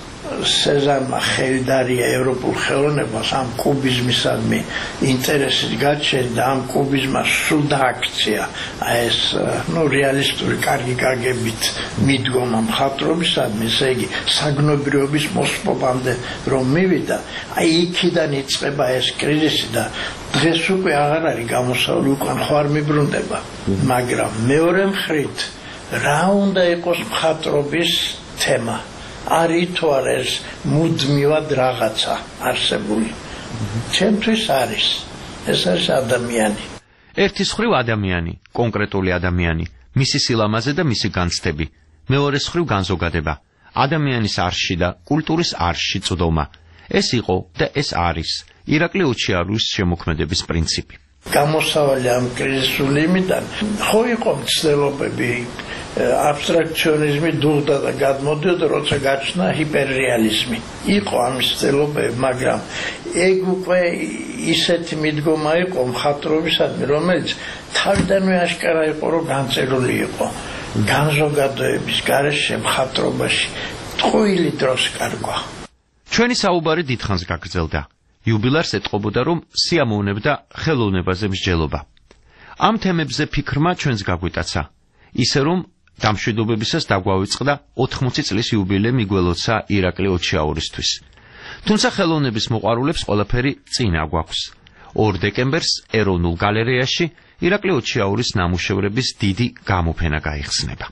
სეზარმა ხელი დარია ევროპულ ხელოვნებას, ამ კუბიზმისადმი ინტერესით გაჩენდა, ამ კუბიზმას სულ დააქცია ეს ნუ რეალისტური კარგი გაგებით მიდგომა მხატვრობისადმი, ესე იგი საგნობრიობის მოსპობამდე რომ მივიდა, აი იქიდან იწყება ეს კრიზისი და დღეს უკვე აღარ არის გამოსავალი, უკან ხო არ მიბრუნდება. მაგრამ მეორე მხრით რა უნდა იყოს მხატვრობის თემა? არის თუ არ ეს მუდმივად რაღაცა არსებული. ჩემთვის არის. ეს არის ადამიანი. ერთის მხრივ ადამიანი, კონკრეტული ადამიანი, მისი სილამაზე და მისი განცდები. მეორეს მხრივ განზოგადება, ადამიანის არში და კულტურის არში წვდომა. ეს იყო და ეს არის ირაკლი ოჩიაურის შემოქმედების პრინციპი. გამოსავალი ამ კრიზისული იმიდან ხო იყო მცდელობები, აბსტრაქციონიზმი დუღდა და გადმოდიოდა, როცა გაჩნდა ჰიპერრეალიზმი. იყო ამის მცდელობები, მაგრამ ეგ უკვე ისეთი მიდგომა იყო მხატვრობისადმი, რომელიც თავიდანვე აშკარა იყო, რომ განწერული იყო განზოგადოების გარეშე მხატვრობაში ტყუილი დროს კარგვა. ჩვენი საუბარი დიდხანს გაგრძელდა. იუბილარს ეტყობოდა, რომ სიამოვნებდა ხელოვნებაზე მსჯელობა. ამ თემებზე ფიქრმა ჩვენს გაგვიტაცა, ისე რომ დამშვიდობებისას დაგვავიწყდა ოთხმოცი წლის იუბილე მიგველოცა ირაკლი ოჩიაურისთვის. თუმცა ხელოვნების მოყვარულებს ყველაფერი წინ აგვაქვს. ორ დეკემბერს ეროვნულ გალერეაში ირაკლი ოჩიაურის ნამუშევრების დიდი გამოფენა გაიხსნება.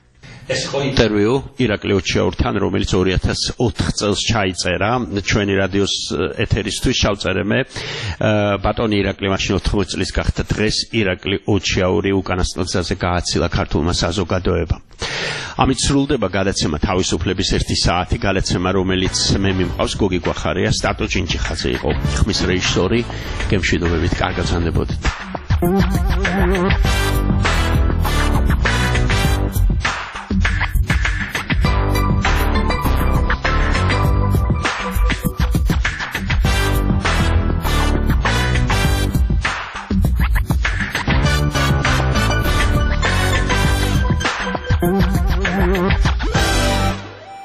ეს ხო ინტერვიუ ირაკლი ოჩიაურთან, რომელიც ორი ათას ოთხ წელს ჩაიწერა ჩვენი რადიოს ეთერისთვის, ჩავწერე მე. ბატონი ირაკლი მაშინ ოთხმოცი წლის გახდა, დღეს ირაკლი ოჩიაური უკანასკნელ გზაზე გააცილა ქართულმა საზოგადოებამ. ამით სრულდება გადაცემა თავისუფლების ერთი საათი, გადაცემა რომელიც მე მიმყავს გოგი გვახარია, სტატო ჭინჭიხაძე იყო ხმის რეჟისორი. გემშვიდობებით, კარგად გრძანდებოდეთ.